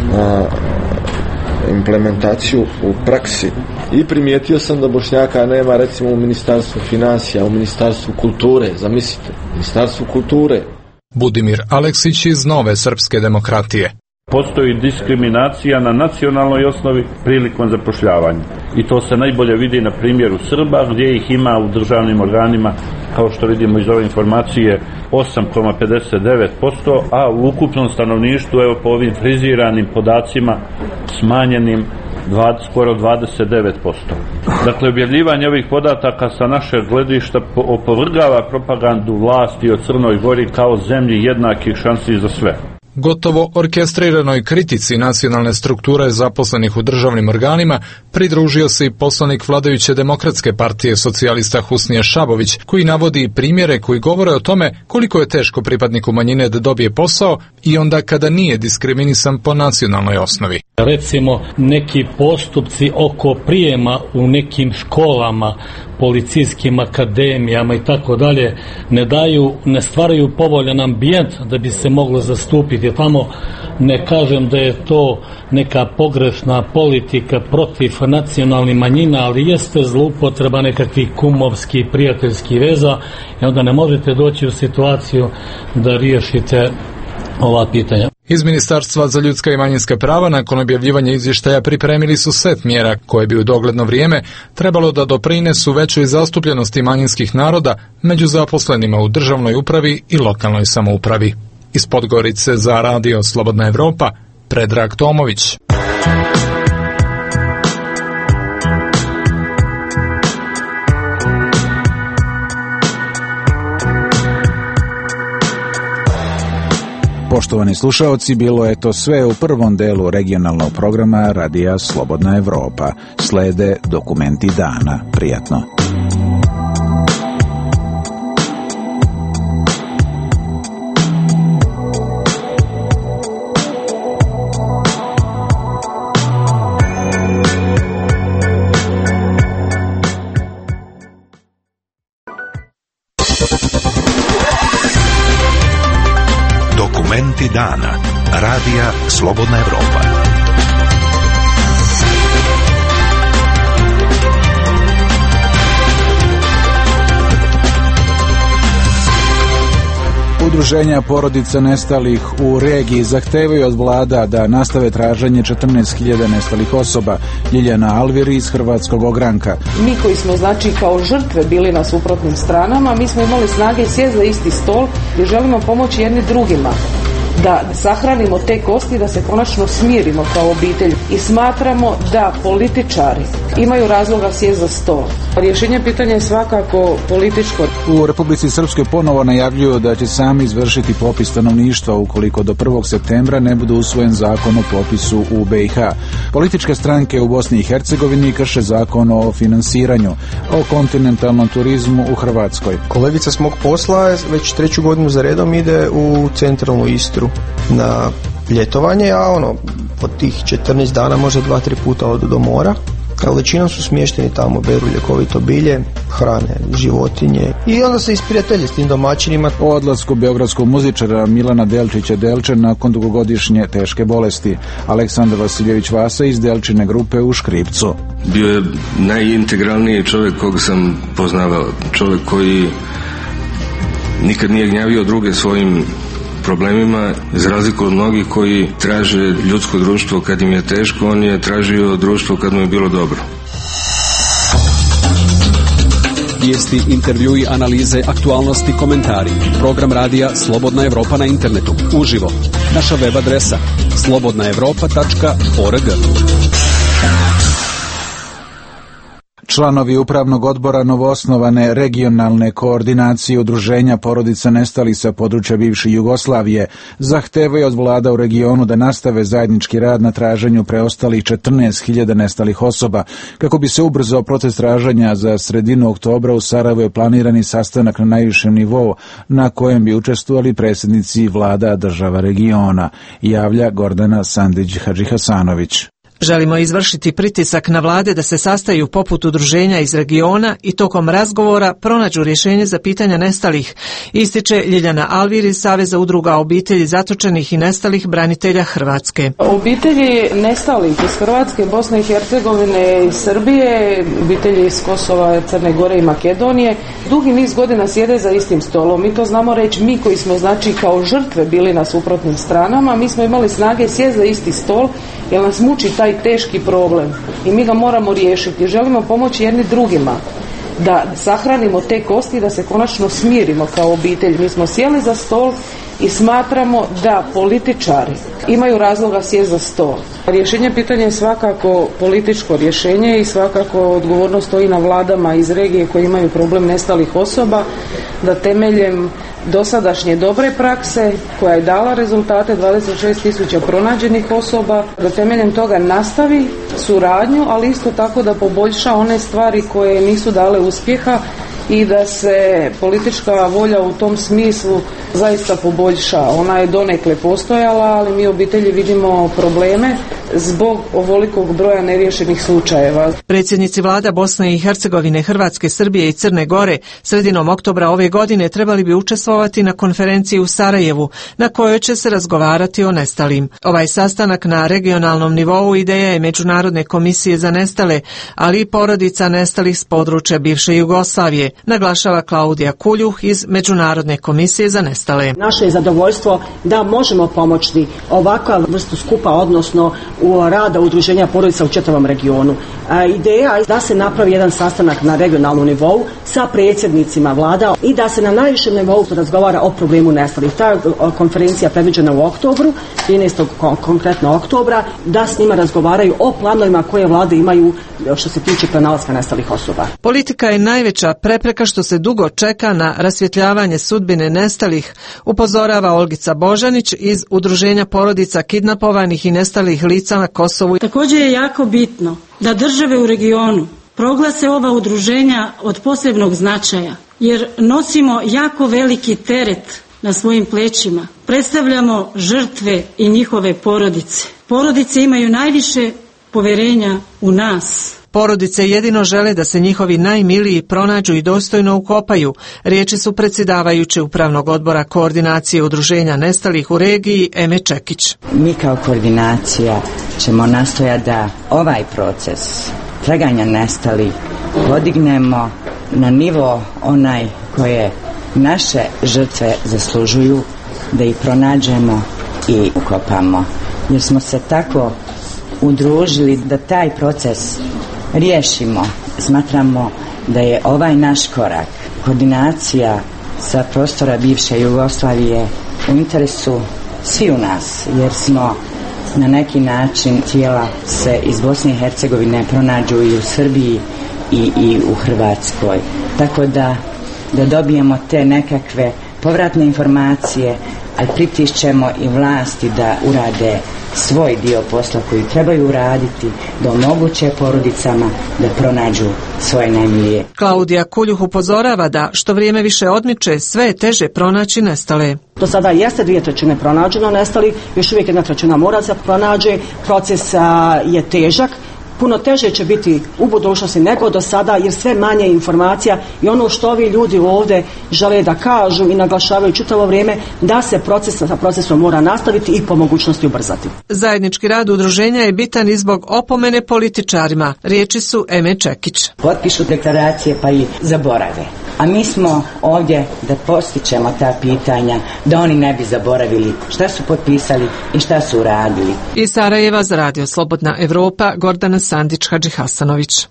implementaciju u praksi. I primijetio sam da Bošnjaka nema recimo u Ministarstvu financija, u Ministarstvu kulture, zamislite, Ministarstvu kulture. Budimir Aleksić iz Nove srpske demokratije. Postoji diskriminacija na nacionalnoj osnovi prilikom zapošljavanja. I to se najbolje vidi na primjeru Srba, gdje ih ima u državnim organima, kao što vidimo iz ove informacije, 8,59%, a u ukupnom stanovništvu, evo po ovim friziranim podacima, smanjenim skoro 29%. Dakle, objavljivanje ovih podataka sa našeg gledišta opovrgava propagandu vlasti o Crnoj Gori kao zemlji jednakih šansi za sve. Gotovo orkestriranoj kritici nacionalne strukture zaposlenih u državnim organima pridružio se i poslanik vladajuće Demokratske partije socijalista Husnije Šabović, koji navodi primjere koji govore o tome koliko je teško pripadniku manjine da dobije posao i onda kada nije diskriminisan po nacionalnoj osnovi. Recimo, neki postupci oko prijema u nekim školama, policijskim akademijama i tako dalje ne stvaraju povoljan ambijent da bi se moglo zastupiti tamo. Ne kažem da je to neka pogrešna politika protiv nacionalnih manjina, ali jeste zloupotreba nekakvih kumovskih prijateljskih veza i onda ne možete doći u situaciju da riješite ova pitanja. Iz Ministarstva za ljudska i manjinska prava nakon objavljivanja izvještaja pripremili su set mjera koje bi u dogledno vrijeme trebalo da doprinesu većoj zastupljenosti manjinskih naroda među zaposlenima u državnoj upravi i lokalnoj samoupravi. Iz Podgorice za Radio Slobodna Evropa, Predrag Tomović. Poštovani slušaoci, bilo je to sve u prvom delu regionalnog programa Radija Slobodna Evropa. Slede dokumenti dana. Prijatno. Dokumenti dana. Radija Slobodna Evropa. Udruženja porodica nestalih u regiji zahtevaju od vlada da nastave traženje 14.000 nestalih osoba. Ljiljana Alviri iz Hrvatskog ogranka. Mi koji smo kao žrtve bili na suprotnim stranama, mi smo imali snage sjesti za isti stol i želimo pomoći jedni drugima da sahranimo te kosti, da se konačno smirimo kao obitelj i smatramo da političari imaju razloga sjesti za stol. Rješenje pitanja je svakako političko. U Republici Srpskoj ponovo najavljuju da će sami izvršiti popis stanovništva ukoliko do 1. septembra ne bude usvojen zakon o popisu u BiH. Političke stranke u Bosni i Hercegovini krše zakon o finansiranju, o kontinentalnom turizmu u Hrvatskoj. Kolegica s mog posla već 3. godinu za redom ide u centralnu Istru na ljetovanje, a od tih 14 dana može 2-3 puta odu do mora. A većinom su smješteni tamo, beru ljekovito bilje, hrane životinje i onda se isprijatelje s tim domaćinima. O odlasku beogradskog muzičara Milana Delčića Delče nakon dugogodišnje teške bolesti. Aleksandar Vasiljević Vasa iz Delčine grupe u Škripcu. Bio je najintegralniji čovjek kog sam poznavao, čovjek koji nikad nije gnjavio druge svojim problemima, za razliku od mnogih koji traže ljudsko društvo kad im je teško, on je tražio društvo kad mu je bilo dobro. Vijesti, intervjui, analize, aktualnosti, komentari. Program radija Slobodna Evropa na internetu. Uživo. Naša web adresa slobodnaevropa.org. Članovi upravnog odbora novoosnovane regionalne koordinacije udruženja porodica nestalih sa područja bivše Jugoslavije zahtevaju od vlada u regionu da nastave zajednički rad na traženju preostalih 14.000 nestalih osoba. Kako bi se ubrzao proces traženja, za sredinu oktobra u Sarajevu je planirani sastanak na najvišem nivou na kojem bi učestvovali predsjednici vlada država regiona, javlja Gordana Sandić-Hadžihasanović. Želimo izvršiti pritisak na vlade da se sastaju poput udruženja iz regiona i tokom razgovora pronađu rješenje za pitanja nestalih, ističe Ljiljana Alvir iz Saveza udruga obitelji zatočenih i nestalih branitelja Hrvatske. Obitelji nestalih iz Hrvatske, Bosne i Hercegovine i Srbije, obitelji iz Kosova, Crne Gore i Makedonije, dugi niz godina sjede za istim stolom. Mi to znamo reći, mi koji smo kao žrtve bili na suprotnim stranama, mi smo imali snage sjesti za isti stol jer nas muči taj teški problem i mi ga moramo riješiti. Želimo pomoći jedni drugima da sahranimo te kosti, da se konačno smirimo kao obitelj. Mi smo sjeli za stol i smatramo da političari imaju razloga sjesti za stol. Rješenje pitanja je svakako političko rješenje i svakako odgovornost stoji na vladama iz regije koji imaju problem nestalih osoba, da temeljem dosadašnje dobre prakse koja je dala rezultate 26.000 pronađenih osoba, da temeljem toga nastavi suradnju, ali isto tako da poboljša one stvari koje nisu dale uspjeha i da se politička volja u tom smislu zaista poboljša. Ona je donekle postojala, ali mi obitelji vidimo probleme zbog ovolikog broja neriješenih slučajeva. Predsjednici vlada Bosne i Hercegovine, Hrvatske, Srbije i Crne Gore sredinom oktobra ove godine trebali bi učestvovati na konferenciji u Sarajevu, na kojoj će se razgovarati o nestalim. Ovaj sastanak na regionalnom nivou ideja je Međunarodne komisije za nestale, ali i porodica nestalih s područja bivše Jugoslavije, naglašava Klaudija Kuljuh iz Međunarodne komisije za nestale. Naše je zadovoljstvo da možemo pomoći ovakva vrstu skupa, odnosno u rada udruženja porodica u čitavom regionu. Ideja je da se napravi jedan sastanak na regionalnom nivou sa predsjednicima vlada i da se na najvišem nivou razgovara o problemu nestalih. Ta konferencija predviđena u oktobru, 13. konkretno oktobra, da s njima razgovaraju o planovima koje vlade imaju što se tiče pronalaska nestalih osoba. Politika je najveća prepreka što se dugo čeka na rasvjetljavanje sudbine nestalih, upozorava Olgica Božanić iz Udruženja porodica kidnapovanih i nestalih lica na Kosovu. Također je jako bitno da države u regionu proglase ova udruženja od posebnog značaja, jer nosimo jako veliki teret na svojim plećima. Predstavljamo žrtve i njihove porodice. Porodice imaju najviše poverenja u nas. Porodice jedino žele da se njihovi najmiliji pronađu i dostojno ukopaju. Riječi su predsjedavajuće Upravnog odbora koordinacije udruženja nestalih u regiji Eme Čekić. Mi kao koordinacija ćemo nastojati da ovaj proces traganja nestalih podignemo na nivo onaj koje naše žrtve zaslužuju, da ih pronađemo i ukopamo. Jer smo se tako udružili da taj proces riješimo. Smatramo da je ovaj naš korak, koordinacija sa prostora bivše Jugoslavije, u interesu svi u nas, jer smo na neki način tijela se iz Bosne i Hercegovine pronađu i u Srbiji i u Hrvatskoj. Tako da dobijemo te nekakve povratne informacije, ali pritišćemo i vlasti da urade svoj dio posla koji trebaju uraditi, da omoguće porodicama da pronađu svoje najmilije. Klaudija Kuljuh upozorava da što vrijeme više odmiče, sve je teže pronaći nestale. Do sada jeste 2/3 pronađeno nestali, još uvijek 1/3 mora se pronađe, proces je težak. Puno teže će biti u budućnosti nego do sada, jer sve manje informacija i ono što ovi ljudi ovdje žele da kažu i naglašavaju čitavo vrijeme, da se sa procesom mora nastaviti i po mogućnosti ubrzati. Zajednički rad udruženja je bitan i zbog opomene političarima. Riječi su Eme Čekić. Potpišu deklaracije pa i zaborave. A mi smo ovdje da postićemo ta pitanja, da oni ne bi zaboravili šta su potpisali i šta su uradili. Iz Sarajeva za Radio Slobodna Evropa, Gordana Sandić-Hadžihasanović.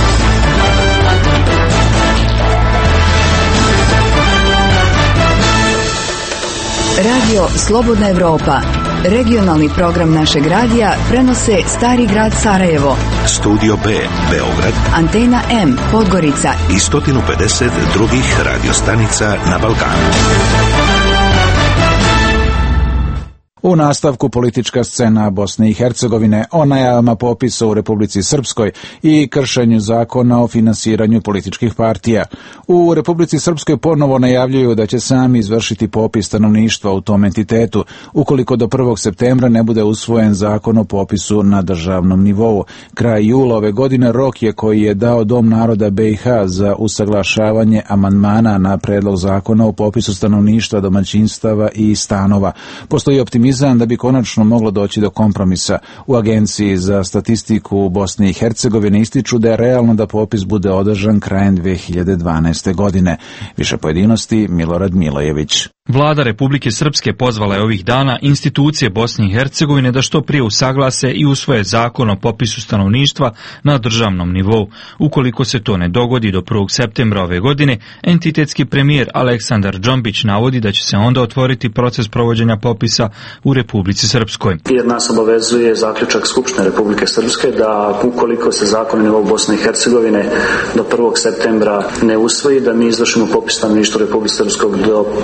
Radio Slobodna Evropa. Regionalni program našeg radija prenose Stari grad Sarajevo, Studio B Beograd, Antena M Podgorica i 150 drugih radiostanica na Balkanu. U nastavku politička scena Bosne i Hercegovine o najavama popisa u Republici Srpskoj i kršenju zakona o finansiranju političkih partija. U Republici Srpskoj ponovo najavljuju da će sami izvršiti popis stanovništva u tom entitetu, ukoliko do 1. septembra ne bude usvojen zakon o popisu na državnom nivou. Kraj jula ove godine rok je koji je dao Dom naroda BiH za usaglašavanje amandmana na predlog zakona o popisu stanovništva, domaćinstava i stanova. Postoji optimizam da bi konačno moglo doći do kompromisa. U Agenciji za statistiku Bosne i Hercegovine ističu da je realno da popis bude održan krajem 2012. godine. Više pojedinosti Milorad Milojević. Vlada Republike Srpske pozvala je ovih dana institucije Bosne i Hercegovine da što prije usaglase i usvoje zakon o popisu stanovništva na državnom nivou. Ukoliko se to ne dogodi do 1. septembra ove godine, entitetski premijer Aleksandar Džombić navodi da će se onda otvoriti proces provođenja popisa u Republici Srpskoj. Jer nas obavezuje zaključak Skupštine Republike Srpske da ukoliko se zakon na nivou Bosne i Hercegovine do 1. septembra ne usvoji, da mi izvršimo popis stanovništva Republike Srpskog do 1.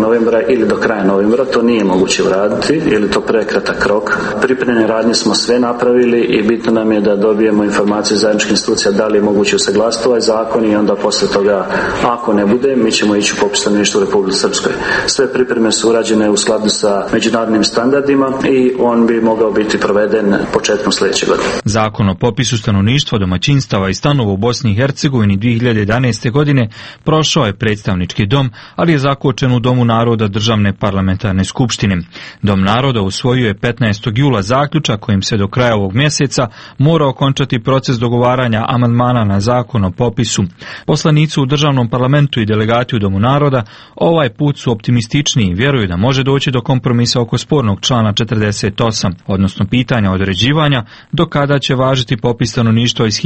novembra ili do kraja novembra, to nije moguće uraditi ili to prekratak rok. Pripremne radnje smo sve napravili i bitno nam je da dobijemo informaciju zajedničkih institucija da li je moguće usaglasiti ovaj zakon i onda poslije toga, ako ne bude, mi ćemo ići u popis stanovništva u Republici Srpskoj. Sve pripreme su urađene u skladu sa međunarodnim standardima i on bi mogao biti proveden početkom sljedeće godine. Zakon o popisu stanovništva, domaćinstava i stanova u Bosni i Hercegovini 2011. godine prošao je predstavnički dom, ali je zakočen u Domu naroda Državne parlamentarne skupštine. Dom naroda usvojio je 15. jula zaključak kojim se do kraja ovog mjeseca mora okončati proces dogovaranja amandmana na zakon o popisu. Poslanici u Državnom parlamentu i delegati u Domu naroda ovaj put su optimističniji i vjeruju da može doći do kompromisa oko spornog člana 48, odnosno pitanja određivanja do kada će važiti popis stanovništva iz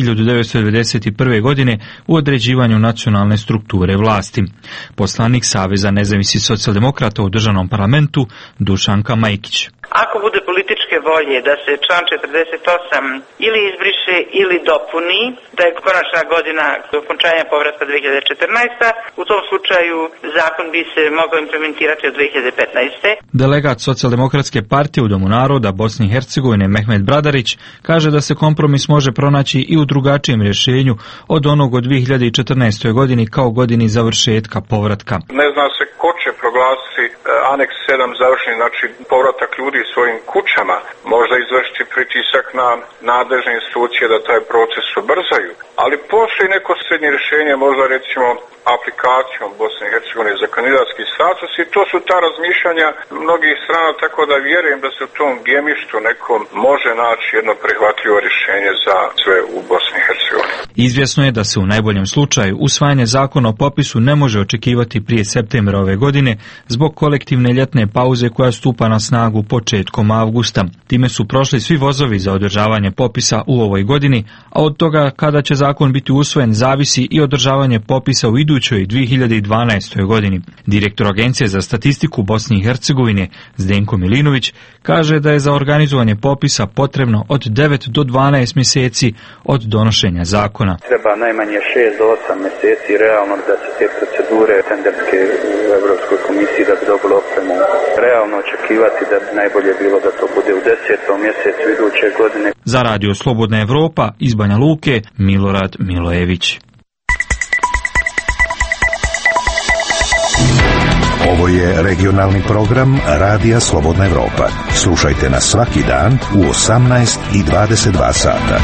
1991. godine u određivanju nacionalne strukture vlasti. Poslanik Saveza nezavisnih socijaldemokrata u Državnom parlamentu Dušanka Majkić. Ako bude političke volje da se član 48 ili izbriše ili dopuni, da je konačna godina okončanja povratka 2014. u tom slučaju zakon bi se mogao implementirati od 2015. Delegat Socijaldemokratske partije u Domu naroda Bosne i Hercegovine Mehmet Bradarić kaže da se kompromis može pronaći i u drugačijem rješenju od onog od 2014. godini kao godini završetka povratka. Ne zna se ko će proglasiti aneks 7 završni, znači povratak ljudi svojim kućama, možda izvršiti pritisak na nadležne institucije da taj proces ubrzaju. Ali postoji neko srednje rješenje, možda recimo aplikacijom Bosne i Hercegovine za kandidatski status i to su ta razmišljanja mnogih strana, tako da vjerujem da se u tom gemištu nekom može naći jedno prihvatljivo rješenje za sve u Bosni i Hercegovini. Izvjesno je da se u najboljem slučaju usvajanje zakona o popisu ne može očekivati prije septembra ove godine zbog kolektivne ljetne pauze koja stupa na snagu početkom avgusta. Time su prošli svi vozovi za održavanje popisa u ovoj godini, a od toga kada će zakon biti usvojen zavisi i održavanje popisa u idućoj 2012. godini. Direktor Agencije za statistiku Bosne i Hercegovine Zdenko Milinović kaže da je za organizovanje popisa potrebno od 9 do 12 mjeseci od donošenja zakona. Treba najmanje 6 do 8 mjeseci realno da se te procedure tenderske u Europskoj komisiji da bi dobilo opremu. Realno očekivati da bi najbolje bilo da to bude u 10. mjesecu iduće godine. Za Radio Slobodna Evropa iz Banja Luke Milorad Milojević. Ovo je regionalni program Radija Slobodna Evropa. Slušajte nas svaki dan u 18 i 22 sata.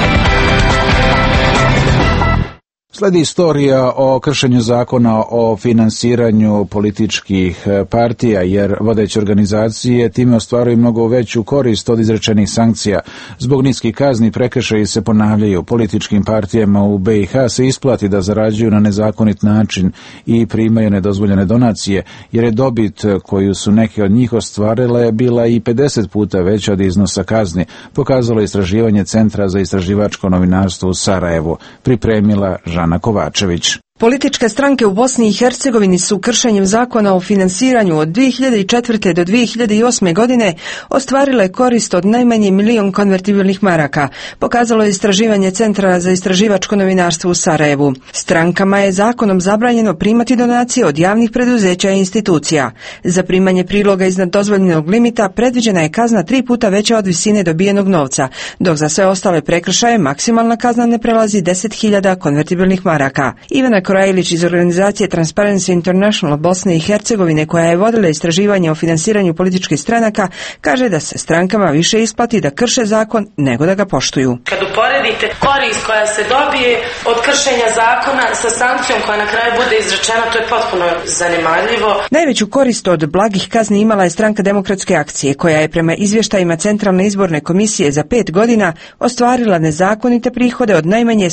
Sledi istorija o kršenju zakona o finansiranju političkih partija, jer vodeće organizacije time ostvaruju mnogo veću korist od izrečenih sankcija. Zbog niskih kazni prekršaji se ponavljaju. Političkim partijama u BiH se isplati da zarađuju na nezakonit način i primaju nedozvoljene donacije, jer je dobit koju su neke od njih ostvarile bila i 50 puta veća od iznosa kazni, pokazalo istraživanje Centra za istraživačko novinarstvo u Sarajevu, pripremila Žana Kovačević. Političke stranke u Bosni i Hercegovini su kršenjem zakona o finansiranju od 2004. do 2008. godine ostvarile korist od najmanje 1 milion konvertibilnih maraka, pokazalo je istraživanje Centra za istraživačko novinarstvo u Sarajevu. Strankama je zakonom zabranjeno primati donacije od javnih preduzeća i institucija. Za primanje priloga iznad dozvoljenog limita predviđena je kazna 3 puta veća od visine dobijenog novca, dok za sve ostale prekršaje maksimalna kazna ne prelazi 10.000 konvertibilnih maraka. Ivana Korajlić iz organizacije Transparency International Bosne i Hercegovine, koja je vodila istraživanje o finansiranju političkih stranaka, kaže da se strankama više isplati da krše zakon nego da ga poštuju. Kad uporedite korist koja se dobije od kršenja zakona sa sankcijom koja na kraju bude izrečena, to je potpuno zanemarljivo. Najveću korist od blagih kazni imala je Stranka demokratske akcije, koja je prema izvještajima Centralne izborne komisije za 5 godina ostvarila nezakonite prihode od najmanje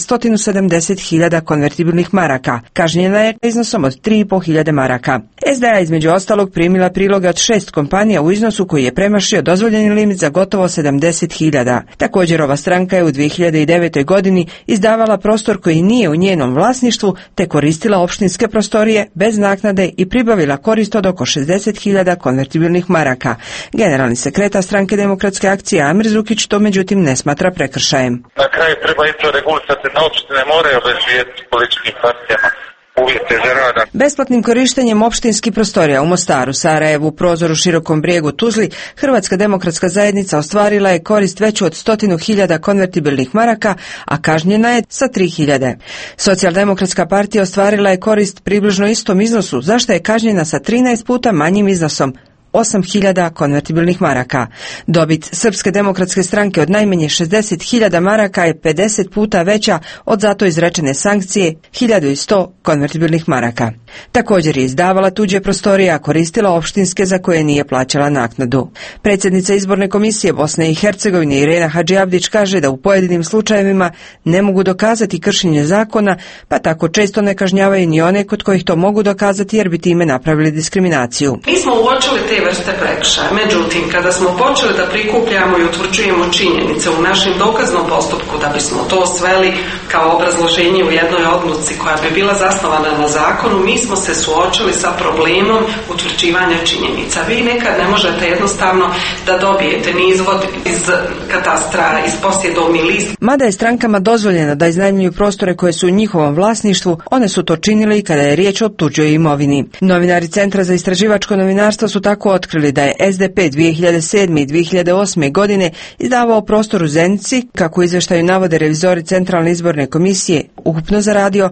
170.000 konvertibilnih maraka. Kažnjena je iznosom od 3.500 maraka. SDA između ostalog primila priloge od 6 kompanija u iznosu koji je premašio dozvoljeni limit za gotovo 70.000. Također ova stranka je u 2009. godini izdavala prostor koji nije u njenom vlasništvu, te koristila opštinske prostorije bez naknade i pribavila korist od oko 60.000 konvertibilnih maraka. Generalni sekretar Stranke demokratske akcije Amir Zukić to međutim ne smatra prekršajem. Na kraju treba i to regulisati, na opštine moraju obezvijestiti političkim partijama uvjete za rada. Besplatnim korištenjem opštinskih prostorija u Mostaru, Sarajevu, Prozoru, Širokom Brijegu, Tuzli, Hrvatska demokratska zajednica ostvarila je korist veću od 100.000 konvertibilnih maraka, a kažnjena je sa 3.000. Socijaldemokratska partija ostvarila je korist približno istom iznosu, zašto je kažnjena sa 13 puta manjim iznosom, 8.000 konvertibilnih maraka. Dobit Srpske demokratske stranke od najmanje 60.000 maraka je 50 puta veća od zato izrečene sankcije 1.100 konvertibilnih maraka. Također je izdavala tuđe prostorije, a koristila opštinske za koje nije plaćala naknadu. Predsjednica izborne komisije Bosne i Hercegovine Irena Hadžiabdić kaže da u pojedinim slučajevima ne mogu dokazati kršenje zakona, pa tako često ne kažnjavaju ni one kod kojih to mogu dokazati jer bi time napravili diskriminaciju. Mi smo uočili te vrste prekršaja. Međutim, kada smo počeli da prikupljamo i utvrđujemo činjenice u našem dokaznom postupku da bismo to sveli kao obrazloženje u jednoj odluci koja bi bila zasnovana na zakonu, mi smo se suočili sa problemom utvrđivanja činjenica. Vi nekad ne možete jednostavno da dobijete ni izvod iz katastra, iz posjedovni list. Mada je strankama dozvoljeno da iznajmljuju prostore koje su u njihovom vlasništvu, one su to činili i kada je riječ o tuđoj imovini. Novinari Centra za istraživačko novinarstvo su tako otkrili da je SDP 2007. i 2008. godine izdavao prostor u Zenici, kako u izveštaju navode revizori Centralne izborne komisije, ukupno zaradio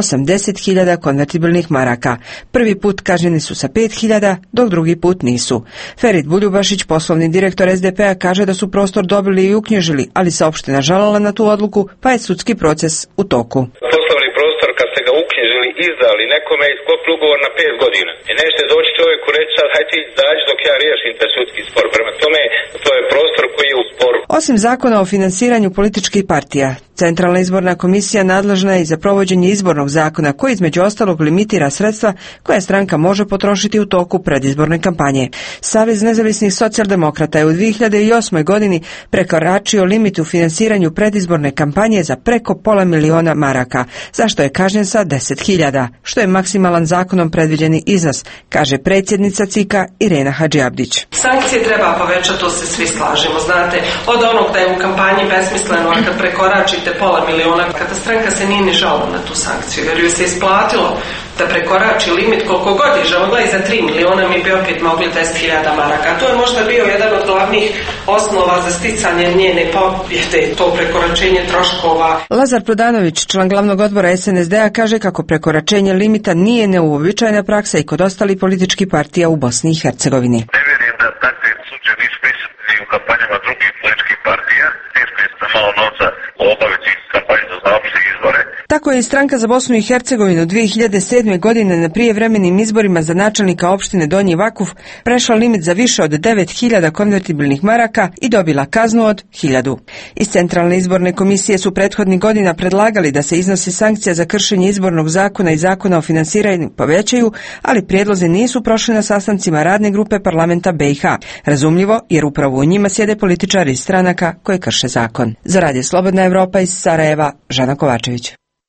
80.000 konvertibilnih maraka. Prvi put kažnjeni su sa 5.000, dok drugi put nisu. Ferit Buljubašić, poslovni direktor SDP-a, kaže da su prostor dobili i uknjižili, ali se opština žalila na tu odluku, pa je sudski proces u toku. Poslovni prostor, kad ste ga uknjižili, izdali, nekome je sklopili ugovor na 5 godina. I nećete doći čovjeku reći sad, hajde ti dađi dok ja riješim taj sudski spor. Prema tome, to je prostor koji je u sporu. Osim zakona o finansiranju političkih partija, Centralna izborna komisija nadležna je i za provođenje izbornog zakona koji između ostalog limitira sredstva koja stranka može potrošiti u toku predizborne kampanje. Savez nezavisnih socijaldemokrata je u 2008. godini prekoračio limit u finansiranju predizborne kampanje za preko $500.000 maraka, zašto je kažnjen sa 10.000, što je maksimalan zakonom predviđeni iznos, kaže predsjednica CIK-a Irena Hadžiabdić. Sankcije treba povećati, to se svi slažemo. Znate, od onog da je u kampanji besmisleno, a kad prekoračite $500.000, kada stranka se nije ni žalila na tu sankciju, jer ju se isplatilo da prekorači limit koliko god je žalila i za 3 milijuna mi bi opet mogli 10.000 maraka. To je možda bio jedan od glavnih osnova za sticanje njene pobjede, to prekoračenje troškova. Lazar Prodanović, član glavnog odbora SNSD-a, kaže kako prekoračenje limita nije neuobičajena praksa i kod ostalih političkih partija u Bosni i Hercegovini. Ne vjerujem da takve slučaje nisu prisutni u kampanjama drugih političkih partija. Teško je sa malo novca obaviti kampanju za opšte izbore. Tako je i stranka za Bosnu i Hercegovinu 2007. godine na prijevremenim izborima za načelnika opštine Donji Vakuf prešla limit za više od 9.000 konvertibilnih maraka i dobila kaznu od 1.000. Iz Centralne izborne komisije su prethodnih godina predlagali da se iznosi sankcija za kršenje izbornog zakona i zakona o finansiranju povećaju, ali prijedlozi nisu prošli na sastancima radne grupe parlamenta BiH. Razumljivo, jer upravo u njima sjede političari iz stranaka koje krše zakon. Za Radio Slobodna Evropa iz Sarajeva, Žana Kovačević.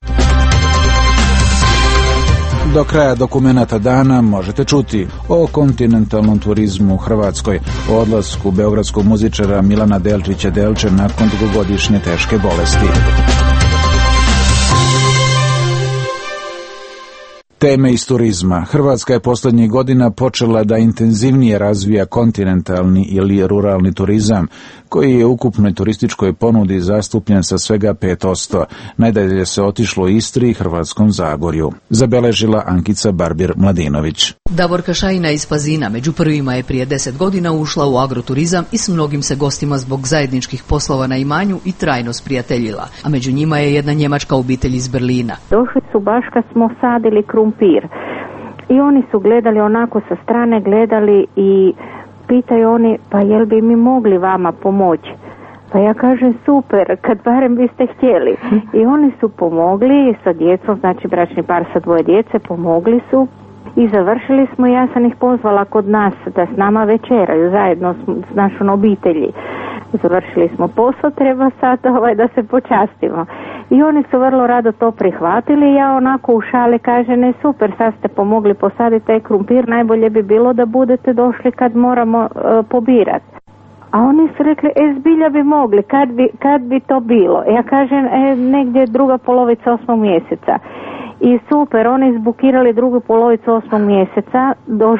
Do kraja dokumenata dana možete čuti o kontinentalnom turizmu u Hrvatskoj, o odlasku beogradskog muzičara Milana Delčića Delče nakon dugogodišnje teške bolesti. Teme iz turizma. Hrvatska je posljednjih godina počela da intenzivnije razvija kontinentalni ili ruralni turizam, koji je u ukupnoj turističkoj ponudi zastupljen sa svega 5%. Najdalje se otišlo u Istri i Hrvatskom Zagorju, zabeležila Ankica Barbir-Mladinović. Davorka Šajina iz Pazina među prvima je prije 10 godina ušla u agroturizam i s mnogim se gostima zbog zajedničkih poslova na imanju i trajno sprijateljila, a među njima je jedna njemačka obitelj iz Berlina. Došli su baš kad smo sadili krumpir i oni su gledali onako sa strane, gledali i pitaju oni, pa jel bi mi mogli vama pomoći? Pa ja kažem super, kad barem biste htjeli. I oni su pomogli sa djecom, znači bračni par sa 2 djece, pomogli su i završili smo. Ja sam ih pozvala kod nas da s nama večeraju zajedno s našom obitelji. Završili smo posao, treba sad da se počastimo. I oni su vrlo rado to prihvatili. Ja onako u šali kaže, ne super, sad ste pomogli posaditi taj krumpir, najbolje bi bilo da budete došli kad moramo pobirati. A oni su rekli, zbilja bi mogli, kad bi to bilo? Ja kažem, negdje druga polovica 8. mjeseca. i super, oni zbukirali drugu polovicu 8. mjeseca,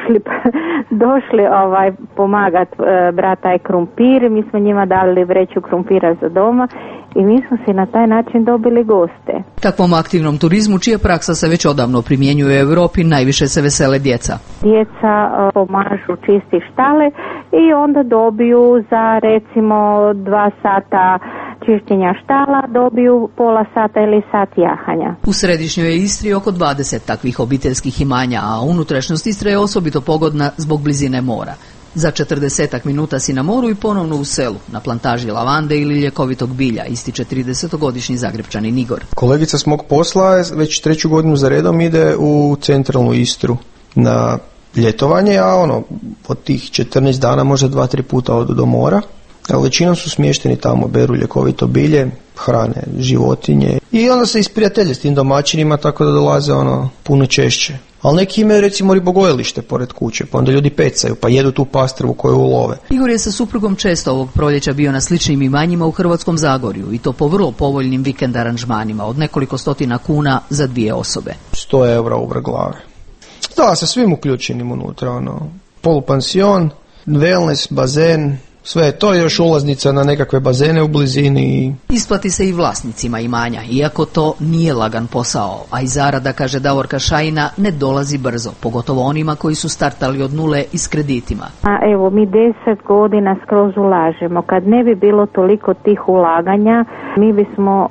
došli pomagat brat taj krumpir, mi smo njima dali vreću krumpira za doma i mi smo si na taj način dobili goste. Takvom aktivnom turizmu, čija praksa se već odavno primjenjuje u Europi, najviše se vesele djeca. Djeca pomažu čisti štale i onda dobiju za recimo 2 sata čišćenja štala, dobiju pola sata ili sat jahanja. U središnjoj Istri oko 20 takvih obiteljskih imanja, a unutrašnjost Istre je osobito pogodna zbog blizine mora. Za 40 minuta si na moru i ponovno u selu, na plantaži lavande ili ljekovitog bilja, ističe 30-godišnji Zagrepčanin Igor. Kolegica s mog posla već 3. godinu za redom ide u centralnu Istru na ljetovanje, a od tih 14 dana možda 2-3 puta odu do mora. A većinom su smješteni tamo, beru ljekovito bilje, hrane životinje i onda se isprijatelje s tim domaćinima, tako da dolaze puno češće. Ali neki imaju recimo ribogojilište pored kuće, pa onda ljudi pecaju, pa jedu tu pastrvu koju ulove. Igor je sa suprugom često ovog proljeća bio na sličnim imanjima u Hrvatskom Zagorju i to po vrlo povoljnim vikend aranžmanima od nekoliko stotina kuna za 2 osobe. 100 eura uvrh glave. Da, sa svim uključenim unutra, polupansion, wellness, bazen, sve je to, još ulaznica na nekakve bazene u blizini. Isplati se i vlasnicima imanja, iako to nije lagan posao, a i zarada, kaže Davorka Šajina, ne dolazi brzo, pogotovo onima koji su startali od nule i s kreditima. Evo, mi 10 godina skroz ulažemo. Kad ne bi bilo toliko tih ulaganja, mi bismo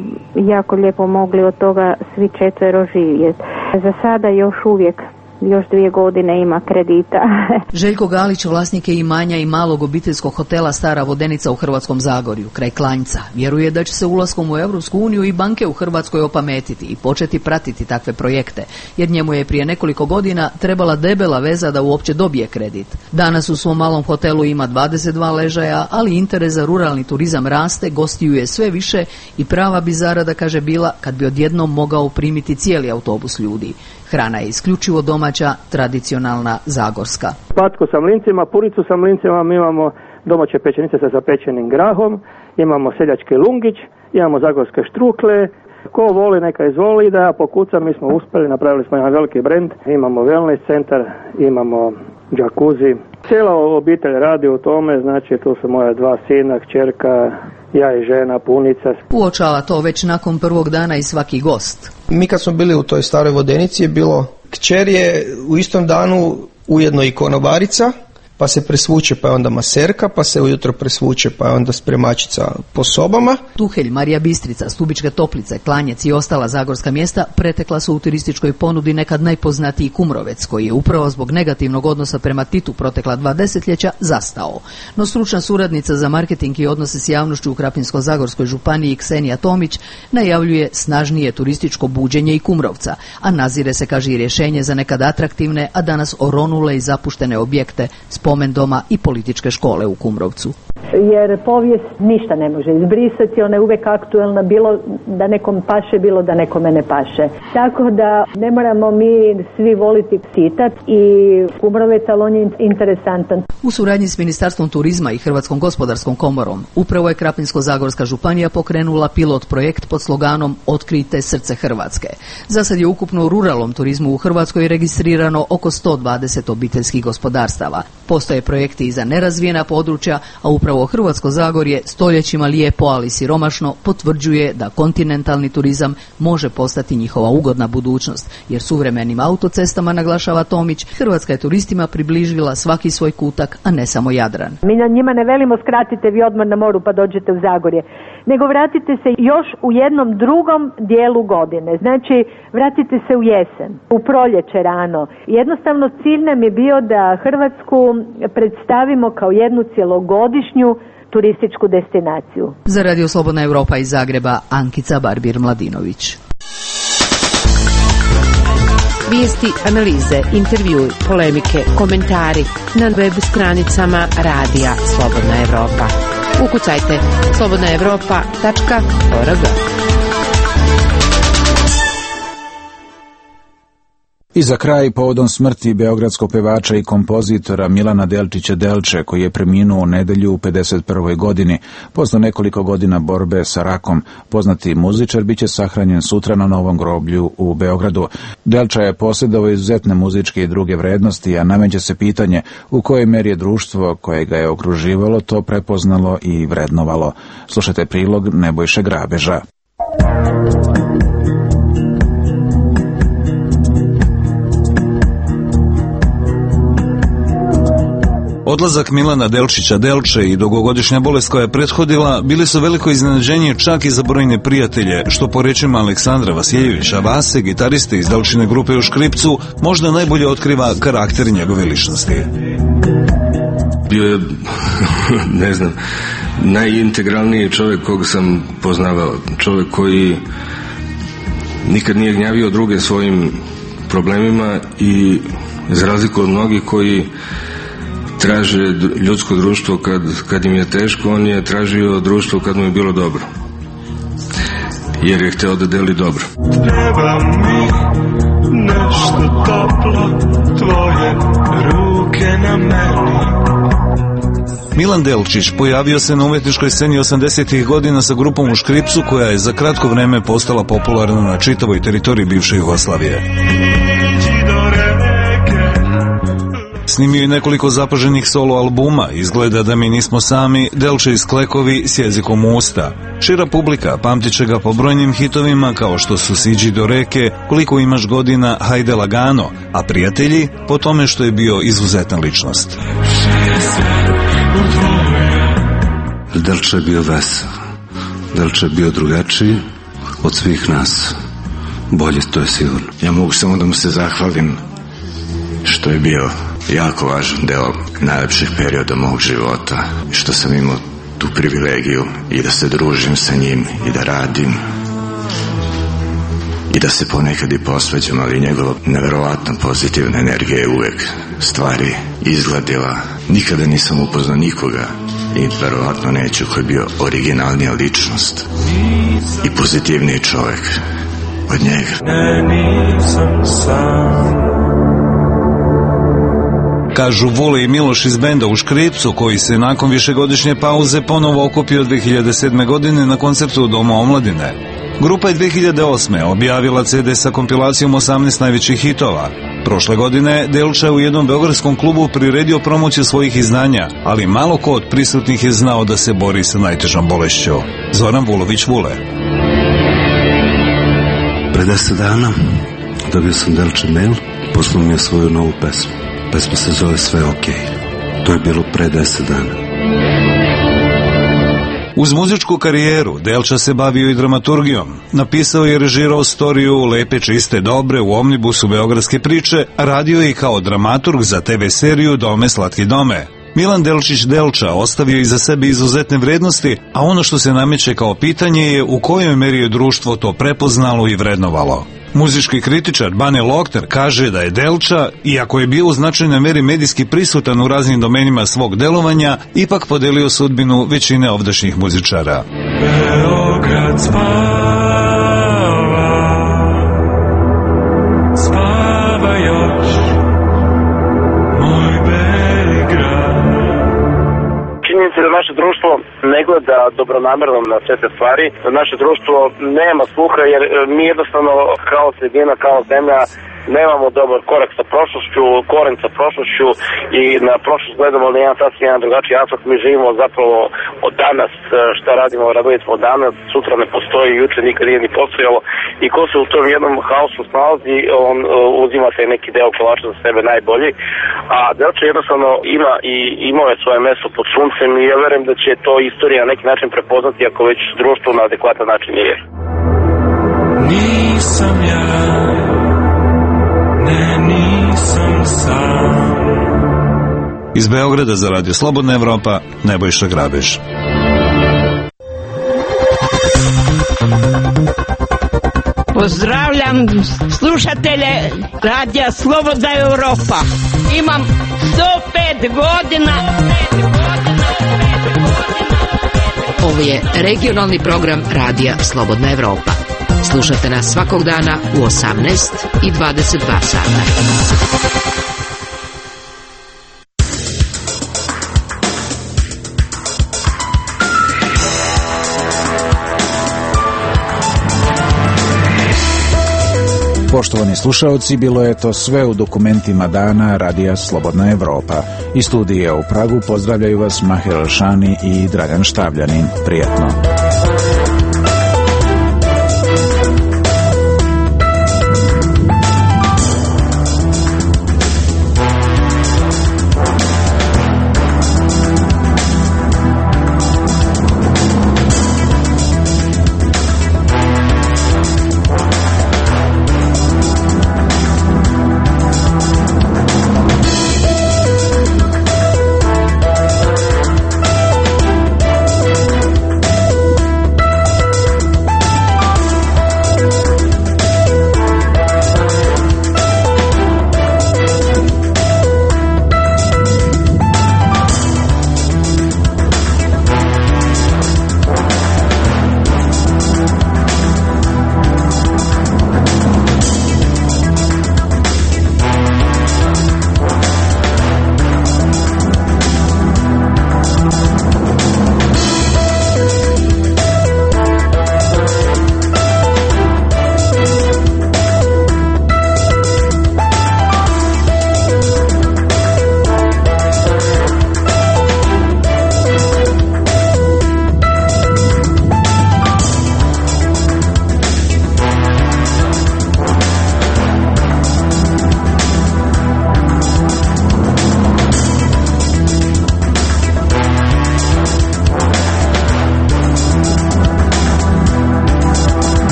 jako lijepo mogli od toga svi 4 živjeti. Za sada još uvijek još 2 godine ima kredita. Željko Galić vlasnik je imanja i malog obiteljskog hotela Stara Vodenica u Hrvatskom Zagorju, kraj Klanjca. Vjeruje da će se ulaskom u Europsku uniju i banke u Hrvatskoj opametiti i početi pratiti takve projekte, jer njemu je prije nekoliko godina trebala debela veza da uopće dobije kredit. Danas u svom malom hotelu ima 22 ležaja, ali interes za ruralni turizam raste, gostiju je sve više i prava bi zarada, kaže, bila kad bi odjednom mogao primiti cijeli autobus ljudi. Hrana je isključivo domaća, tradicionalna, zagorska. Patku sa mlincima, puricu sa mlincima, mi imamo domaće pečenice sa zapečenim grahom, imamo seljački lungić, imamo zagorske štrukle. Ko voli neka izvoli, da ja pokucam, mi smo uspjeli, napravili smo jedan veliki brend, imamo wellness centar, imamo džakuzi. Cijela obitelj radi u tome, znači tu su moja 2 sina, kćerka, ja i žena, punica. Uočava to već nakon prvog dana i svaki gost. Mi kad smo bili u toj Staroj Vodenici je bilo, kćer je u istom danu ujedno i konobarica, pa se presvuče, pa je onda maserka, pa se ujutro presvuče, pa je onda spremačica po sobama. Tuhelj, Marija Bistrica, Stubičke Toplice, Klanjec i ostala zagorska mjesta pretekla su u turističkoj ponudi nekad najpoznatiji Kumrovec, koji je upravo zbog negativnog odnosa prema Titu protekla 2 desetljeća zastao. No stručna suradnica za marketing i odnose s javnošću u Krapinsko-zagorskoj županiji Ksenija Tomić najavljuje snažnije turističko buđenje i Kumrovca, a nazire se, kaže, i rješenje za nekad atraktivne, a danas oronule i zapuštene objekte, spomen doma i političke škole u Kumrovcu. Jer povijest ništa ne može izbrisati, ona je uvijek aktualna, bilo da nekom paše, bilo da nekome ne paše. Tako da ne moramo mi svi voliti Tita i Kumrovec, ali on je interesantan. U suradnji s Ministarstvom turizma i Hrvatskom gospodarskom komorom upravo je Krapinsko-zagorska županija pokrenula pilot projekt pod sloganom Otkrijte srce Hrvatske. Za sad je ukupno u ruralnom turizmu u Hrvatskoj registrirano oko 120 obiteljskih gospodarstava. Postoje projekti i za nerazvijena područja, a upravo Hrvatsko Zagorje, stoljećima lijepo, ali siromašno, potvrđuje da kontinentalni turizam može postati njihova ugodna budućnost, jer suvremenim autocestama, naglašava Tomić, Hrvatska je turistima približila svaki svoj kutak, a ne samo Jadran. Mi na njima ne velimo skratite vi odmor na moru pa dođete u Zagorje, nego vratite se još u jednom drugom dijelu godine. Znači, vratite se u jesen, u proljeće rano. Jednostavno cilj nam je bio da Hrvatsku predstavimo kao jednu cjelogodišnju turističku destinaciju. Za Radio Slobodna Europa iz Zagreba, Ankica Barbir-Mladinović. Vijesti, analize, intervjui, polemike, komentari na web stranicama Radija Slobodna Europa. Ukucajte slobodnaevropa.org. I za kraj, povodom smrti beogradskog pevača i kompozitora Milana Delčića Delče, koji je preminuo u nedelju u 51. godini, posle nekoliko godina borbe sa rakom, poznati muzičar biće sahranjen sutra na novom groblju u Beogradu. Delča je posjedovao izuzetne muzičke i druge vrednosti, a nameće se pitanje u kojoj meri je društvo koje ga je okruživalo to prepoznalo i vrednovalo. Slušajte prilog Nebojše Grabeža. Odlazak Milana Delčića Delče i dugogodišnja bolest koja je prethodila bili su veliko iznenađenje čak i za brojne prijatelje, što po rečima Aleksandra Vasiljevića Vase, gitariste iz Delčine grupe u Škripcu, možda najbolje otkriva karakter njegove ličnosti. Bio je, ne znam, najintegralniji čovjek kog sam poznavao. Čovjek koji nikad nije gnjavio druge svojim problemima i za razliku od mnogih koji traže ljudsko društvo kad im je teško, on je tražio društvo kad mu je bilo dobro. Jer je hteo da deli dobro. Treba mi nešto toplo, tvoje ruke na meni. Milan Delčić pojavio se na umetničkoj sceni 80-ih godina sa grupom u Škripcu, koja je za kratko vreme postala popularna na čitavoj teritoriji bivše Jugoslavije. Snimio je nekoliko zapaženih solo albuma, Izgleda da mi nismo sami, Delče iz Klekovi, S jezikom usta. Šira publika pamtit će ga po brojnim hitovima kao što su Siđi do reke, Koliko imaš godina, Hajde lagano, a prijatelji po tome što je bio izuzetna ličnost. Delče je bio vesel, Delče je bio drugačiji od svih nas, bolje, to je sigurno. Ja mogu samo da mu se zahvalim što je bio jako važan deo najlepših perioda mog života, što sam imao tu privilegiju i da se družim sa njim i da radim i da se ponekad i posveđam, ali njegova neverovatna pozitivna energija je uvek stvari izgladila. Nikada nisam upoznao nikoga i verovatno neću, koji je bio originalnija ličnost i pozitivniji čovjek od njega. Ne, nisam sam. Kažu Vole i Miloš iz benda u Škripcu, koji se nakon višegodišnje pauze ponovo okupio 2007. godine na koncertu u Domu omladine. Grupa je 2008. objavila CD sa kompilacijom 18 najvećih hitova. Prošle godine Delča u jednom beogradskom klubu priredio promociju svojih izdanja, ali malo ko od prisutnih je znao da se bori sa najtežom bolešću. Zoran Vulović Vule. Pre 10 dana dobio sam Delče mail, poslao mi je svoju novu pesmu. Pesma se zove Sve okej. To je bilo pre 10 dana. Uz muzičku karijeru Delča se bavio i dramaturgijom. Napisao i režirao storiju Lepe, čiste, dobre u Omnibusu beogradske priče, a radio je i kao dramaturg za TV seriju Dome, slatki dome. Milan Delčić Delča ostavio iza sebe izuzetne vrednosti, a ono što se nameće kao pitanje je u kojoj meri je društvo to prepoznalo i vrednovalo. Muzički kritičar Bane Lokter kaže da je Delča, iako je bio u značajnoj meri medijski prisutan u raznim domenima svog delovanja, ipak podelio sudbinu većine ovdašnjih muzičara. Beograd spava još, moj beli grad. Činjenica da naše društvo ne gleda dobronamerno na sve te stvari, da naše društvo nema sluha, jer mi jednostavno kao sredina, kao zemlja nemamo dobar korak sa prošlošću, koren sa prošlošću i na prošlost gledamo na jedan sasvim jedan drugačiji aspekt. Mi živimo zapravo od danas, šta radimo, radili smo danas, sutra ne postoji, juče nikad nije ni postojalo i ko se u tom jednom haosu snalazi, on uzima taj neki deo kolača za sebe najbolji, a Delče jednostavno ima i imao je svoje mesto pod suncem i ja verujem da će to istorija na neki način prepoznati ako već društvo na adekvatan način nije. Nisam ja, ne, nisam sam. Iz Beograda za Radio Slobodna Evropa, Nebojša Grabež. Pozdravljam slušatelje Radija Slobodna Evropa. Imam 105 godina. Ovo je regionalni program Radija Slobodna Evropa. Slušate nas svakog dana u 18 i 22 sata. Poštovani slušaoci, bilo je to sve u dokumentima dana Radija Slobodna Evropa. Iz studija u Pragu pozdravljaju vas Mahir Alšani i Dragan Štavljanin. Prijetno.